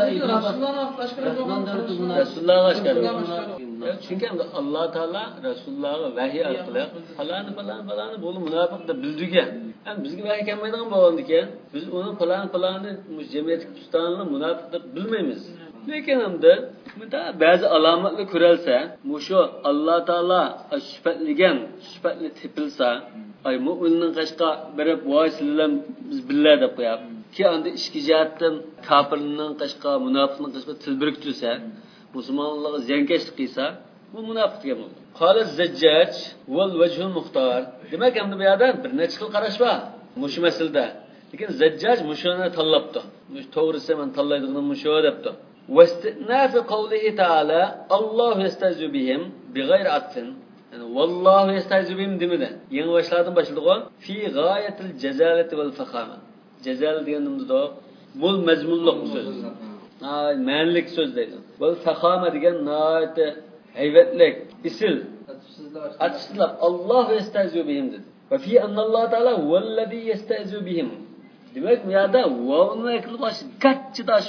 Resulullah'a aşkarı. Çünkü Allah Teala Resulullah'a vahiy arqılı falanı bolu münafık da bildigen. Yani bizge vahiy kelmeydigan bo'lgandikan, biz onu falanı cemiyetlik tutanını münafık da bilmeymiz. Lekin hamda bazı alamatlar ko'ralsa, mushu Allah Teala sifatli tepilsa, ay mu'minning qashqa berib voysilan biz billah deb qo'yab ki anda ishki jihatdan kofirning qashqa munofiqning qashqa til biriktirsa musulmonlarga ziyonkashlik qilsa bu munofiq degan bo'ladi. Qala Zajjaj wal wajhul muxtar. Demak endi bu yerda bir necha xil qarash bor mushu masalada. Lekin Zajjaj mushuni tanlabdi. To'g'risi men tanlaydiganim mushu debdi. واستئناف قوله تعالى الله يستهزئ بهم بغير عطف yani vallahu yestaizu bihim demeden yeni başlardan başladığı fi gayetil cezalet vel fahama cezal deganimizda bol mazmunluq söz ma'nilik söz deydi vel fahama degan nayte hayvatlik isil atsizlar Allah yestaizu bihim dedi ve fi annallohu taala vallazi yestaizu bihim demek bu yerda vavni ekli başı kaççı da şu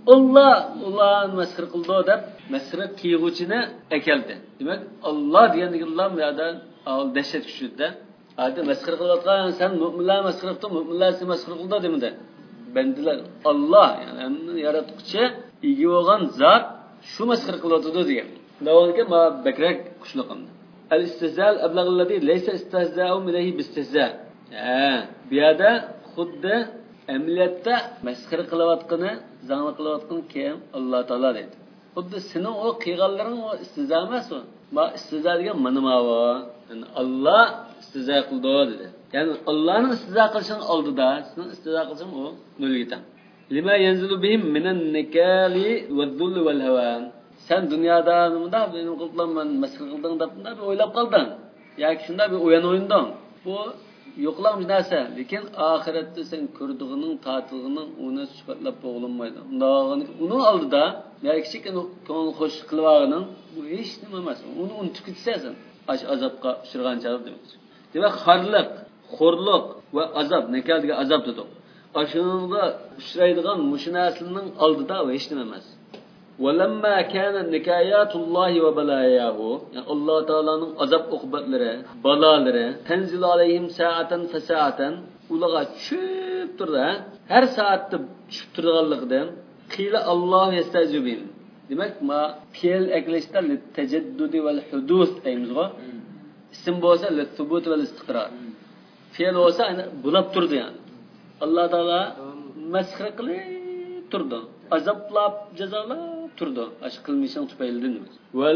Allah ularni masxir qildi deb masxir qilguvchini akeldi. Demak, Allah deganlar bu yerda dahshat kuchida. Hadi masxir qilayotgan sen mu'minlar masxir qildi, mu'minlar seni masxir qildi demadi. Bendilar Allah yani yaratuvchi igi bo'lgan zot shu masxir qilyotdi degan. Davonga ma bakrak kuchli qildi. Al-istizal ablag'allati laysa istihza'u ilayhi bistihza. Bu yerda xuddi amaliyotda masxir qilayotgani, zangli qilayotgan kim? Alloh taolo dedi. Xuddi sening o qilganlaring o istizo emas u. Ma istizo degan mana bu. Yani Allah istizo qildi dedi. Yani Allah'ın istizo qilishini oldida, sening istizo qilishing o nolga teng. Lima yanzilu bihim minan nikali wad-dhull wal hawan. Sen dunyoda nimada benim qildim, masxir qildim deb o'ylab qolding. Yoki shunda bir o'yin o'yinding. Bu yo'qlamış narsa, lekin oxiratda sen ko'rdig'ining, tatilg'ining uni sifatlab bo'g'ilmaydi. Uning oldida yoki kichkina ko'ngil xo'sh qilib bu hech nima emas. Uni unutib ketsan, azobga uchragan chog'da demak. Demak, xorliq, xo'rliq va azob, nekadiga azob dedik. Ashunga uchraydigan mushinasining oldida hech nima emas. وَلَمَّا كَانَ نِكَايَاتُ اللّٰهِ وَبَلَايَاهُ yani Allah Teala'nın azap okubatları, balaları tenzil aleyhim saaten fesaten ulağa çüp durdu. Her saatte çüp durduğundan qila Allah yestazibin. Demek ma fiil ekleşte tecaddudi vel hudus deymiz o. İsim olsa thubut vel istiqrar. Fiil olsa bulab durdu yani. Allah Teala mesxir qilib turdu. Azablab cezalab turdu. Aşk kılmışın tüpeyildin mi?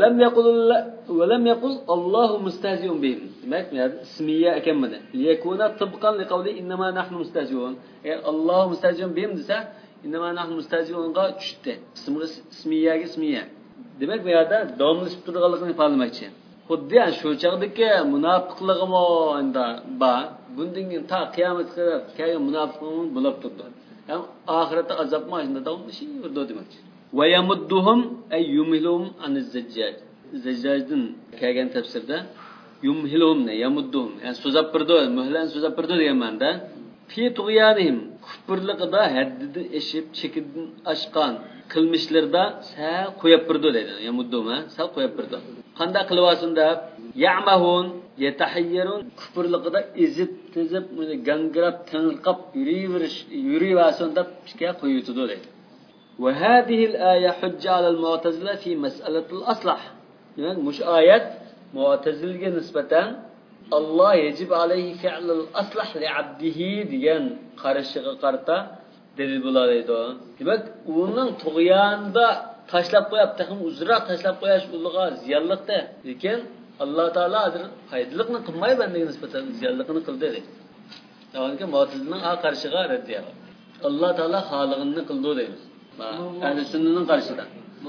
Ve lem yekul Allahu mustahziun bihim. Demek mi? İsmiye ekemmedi. Liyekuna tıbkan li kavli innema nahnu mustahziun. Eğer Allahu mustahziun bihim dese innema nahnu mustahziun'a düştü. İsmiyege ismiye. Demek mi ya da davamlaşıp durduğalıkını ifadelemek Xuddi yani şu çağdaki münafıklığım o anda ba. Bundan ta kıyamet kadar kelgen münafıklığımı bulup durdu. Yani ahirette azap maaşında davamlaşıyor demek. Ve yamudduhum ey yumhilhum aniz-zeccac. Zeccac'ın kelgen tefsirde yumhilhum ne yamudduhum yani suzap birdi, mühlen suzap birdi degan ma'noda fi tughyanihim kufrliqida haddini eşib, chekidin aşqan qilmishlarda sal qo'yib birdi deydi. Yamudduhum sal qo'yib birdi. Qanday qilyapsin deb ya'mahun yatahayyarun kufrliqida ezib, tezib, gangrab, tangqab yuriyversin deb ishga qo'yibdi deydi. وهذه الآية حجة على المعتزلة في مسألة الأصلح. يعني مش آيات معتزلة نسبة الله يجب عليه فعل الأصلح لعبده ديان qarashiga qarta dalil bo'ladi. Demak, uning tug'yonda tashlab qo'yib, taxim uzroq tashlab qo'yish ularga ziyonliqda. Lekin Alloh taolo hozir foydaliqni qilmay bandaga nisbatan ziyonliqni qildi deydi. Ya'ni mu'tazilning qarshiga raddiya. Alloh taolo xolig'ini qildi deymiz. Ahli sunnatning qarshida.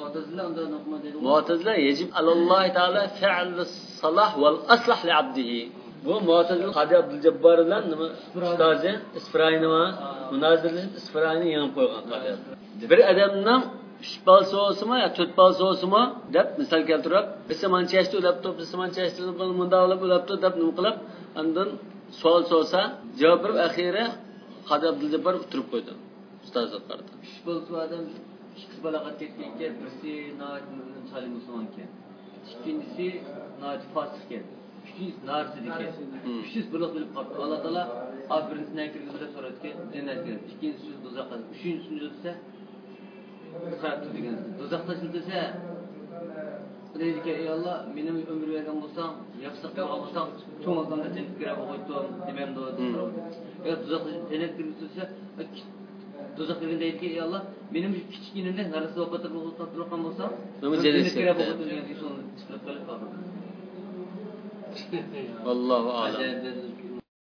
Mu'tazila yajib alallohi taala fi'l salah val aslah li 'abdihi. Bu mu'tazila Qadi Abdul Jabbar bilan nima ustozi Isfirayni va munozirni Isfirayni yengib qo'ygan Qadi. Bir odamning 3 bal so'simi yo 4 bal so'simi deb misol keltirib, bisamancha yashdi ulabdi, bisamancha yashdi bunda ulabdi deb nima qilib, undan savol so'sa, javob berib axiri Qadi Abdul Jabbar o'tirib qo'ydi. Ustazlar qardi. 3 bal so'adam ikki balogat ketganki, birisi noat musulmon musulmonki. Ikkinchisi noat fosiqki. Üçüncüsü narsidiki. Üçüncüsü buluq bilib qapti. Allah Taala afirinsinden kirgizib so'radiki, jannatga. İkincisi do'zaxga. Üçüncüsü ise xayratı degan. Do'zaxda desa, deydi ki, ey Allah, mening ömür bergan bo'lsang, yaxshi qilgan bo'lsang, cho'ng'alganda jannatga kirib qo'ydim, demam deydi. Yo do'zaxda jannatga kirgizsa, do'zaxga deydi ki, ey Allah, mening kichkinamda narsa o'qitib turgan bo'lsang, jannatga kirib qo'ydim degan ishni ishlab qolib. Vallahu a'lam.